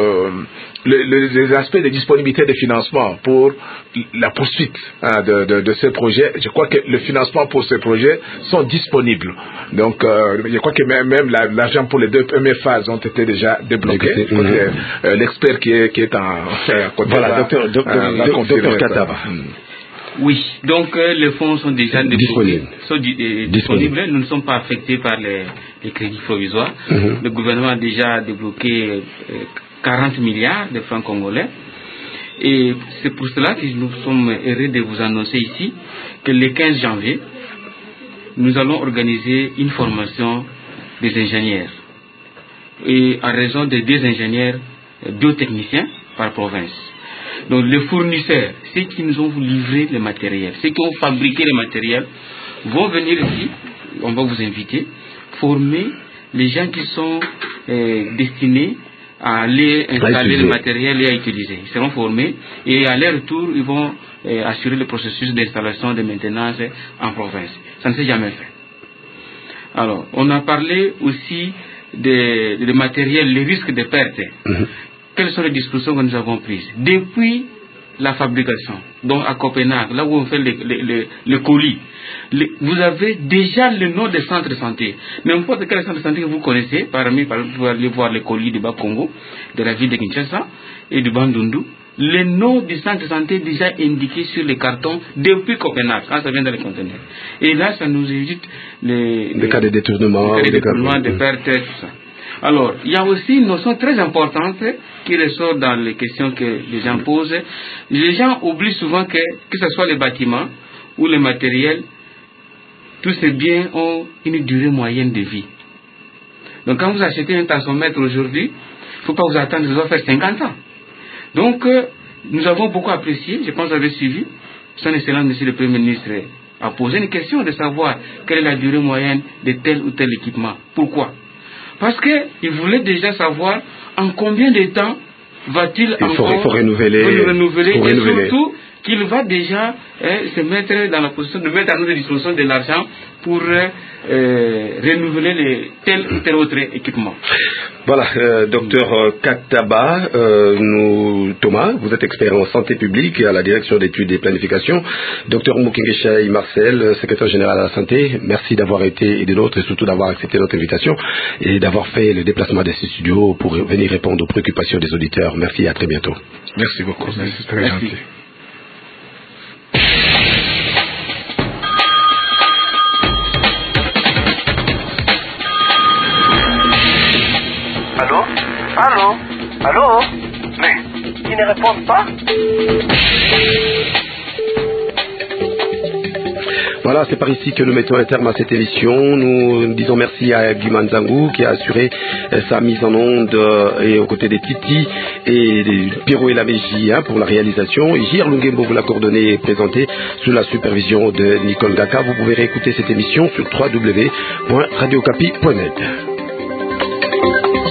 les aspects de disponibilité de financement pour la poursuite de ces projets, je crois que le financement pour ces projets sont disponibles. Donc, je crois que même l'argent pour les 2 premières phases ont été déjà débloqués. L'expert qui est à côté. Voilà, docteur Kataba. Oui, donc les fonds sont déjà disponibles. Nous ne sommes pas affectés par les crédits provisoires. Le gouvernement a déjà débloqué 40 milliards de francs congolais. Et c'est pour cela que nous sommes heureux de vous annoncer ici que le 15 janvier, nous allons organiser une formation des ingénieurs. Et à raison de 2 ingénieurs biotechniciens par province. Donc les fournisseurs, ceux qui nous ont livré le matériel, ceux qui ont fabriqué le matériel, vont venir ici, on va vous inviter, former les gens qui sont destinés à aller installer le matériel et à utiliser. Ils seront formés et à leur retour, ils vont assurer le processus d'installation, de maintenance en province. Ça ne s'est jamais fait. Alors, on a parlé aussi de matériel, les risques de perte. Quelles sont les dispositions que nous avons prises depuis la fabrication, donc à Copenhague, là où on fait le colis. Vous avez déjà le nom des centres de santé. N'importe quel centre de santé que vous connaissez, parmi, vous allez voir les colis du Bas-Congo, de la ville de Kinshasa et du Bandundu. Le nom du centre de santé est déjà indiqué sur les cartons depuis Copenhague, quand ça vient dans les conteneurs. Et là, ça nous évite les cas de détournement, de perte, tout ça. Alors, il y a aussi une notion très importante qui ressort dans les questions que les gens posent. Les gens oublient souvent que ce soit les bâtiments ou le matériel, tous ces biens ont une durée moyenne de vie. Donc, quand vous achetez un tensiomètre aujourd'hui, il ne faut pas vous attendre, ça doit faire 50 ans. Donc, nous avons beaucoup apprécié, je pense que vous avez suivi, son Excellence, Monsieur le Premier ministre, a posé une question de savoir quelle est la durée moyenne de tel ou tel équipement. Pourquoi ? Parce qu'il voulait déjà savoir en combien de temps va-t-il encore renouveler et surtout qu'il va déjà se mettre dans la position de mettre à notre disposition de l'argent pour renouveler tel ou tel autre équipement. Voilà, docteur Kataba, Thomas, vous êtes expert en santé publique à la direction d'études et planification. Docteur Mukingeshaï Marcel, secrétaire général à la santé, merci d'avoir été des nôtres et surtout d'avoir accepté notre invitation et d'avoir fait le déplacement de ces studios pour venir répondre aux préoccupations des auditeurs. Merci et à très bientôt. Merci beaucoup, c'est très gentil. Allô? Mais ils ne répondent pas. Voilà, c'est par ici que nous mettons un terme à cette émission. Nous disons merci à Guy Manzangou qui a assuré sa mise en onde et aux côtés des Titi et des Pierrot et la Mégie pour la réalisation. Et J.R. Lungembo vous l'a coordonné et présenté sous la supervision de Nicole Gaka. Vous pouvez réécouter cette émission sur www.radiocapi.net.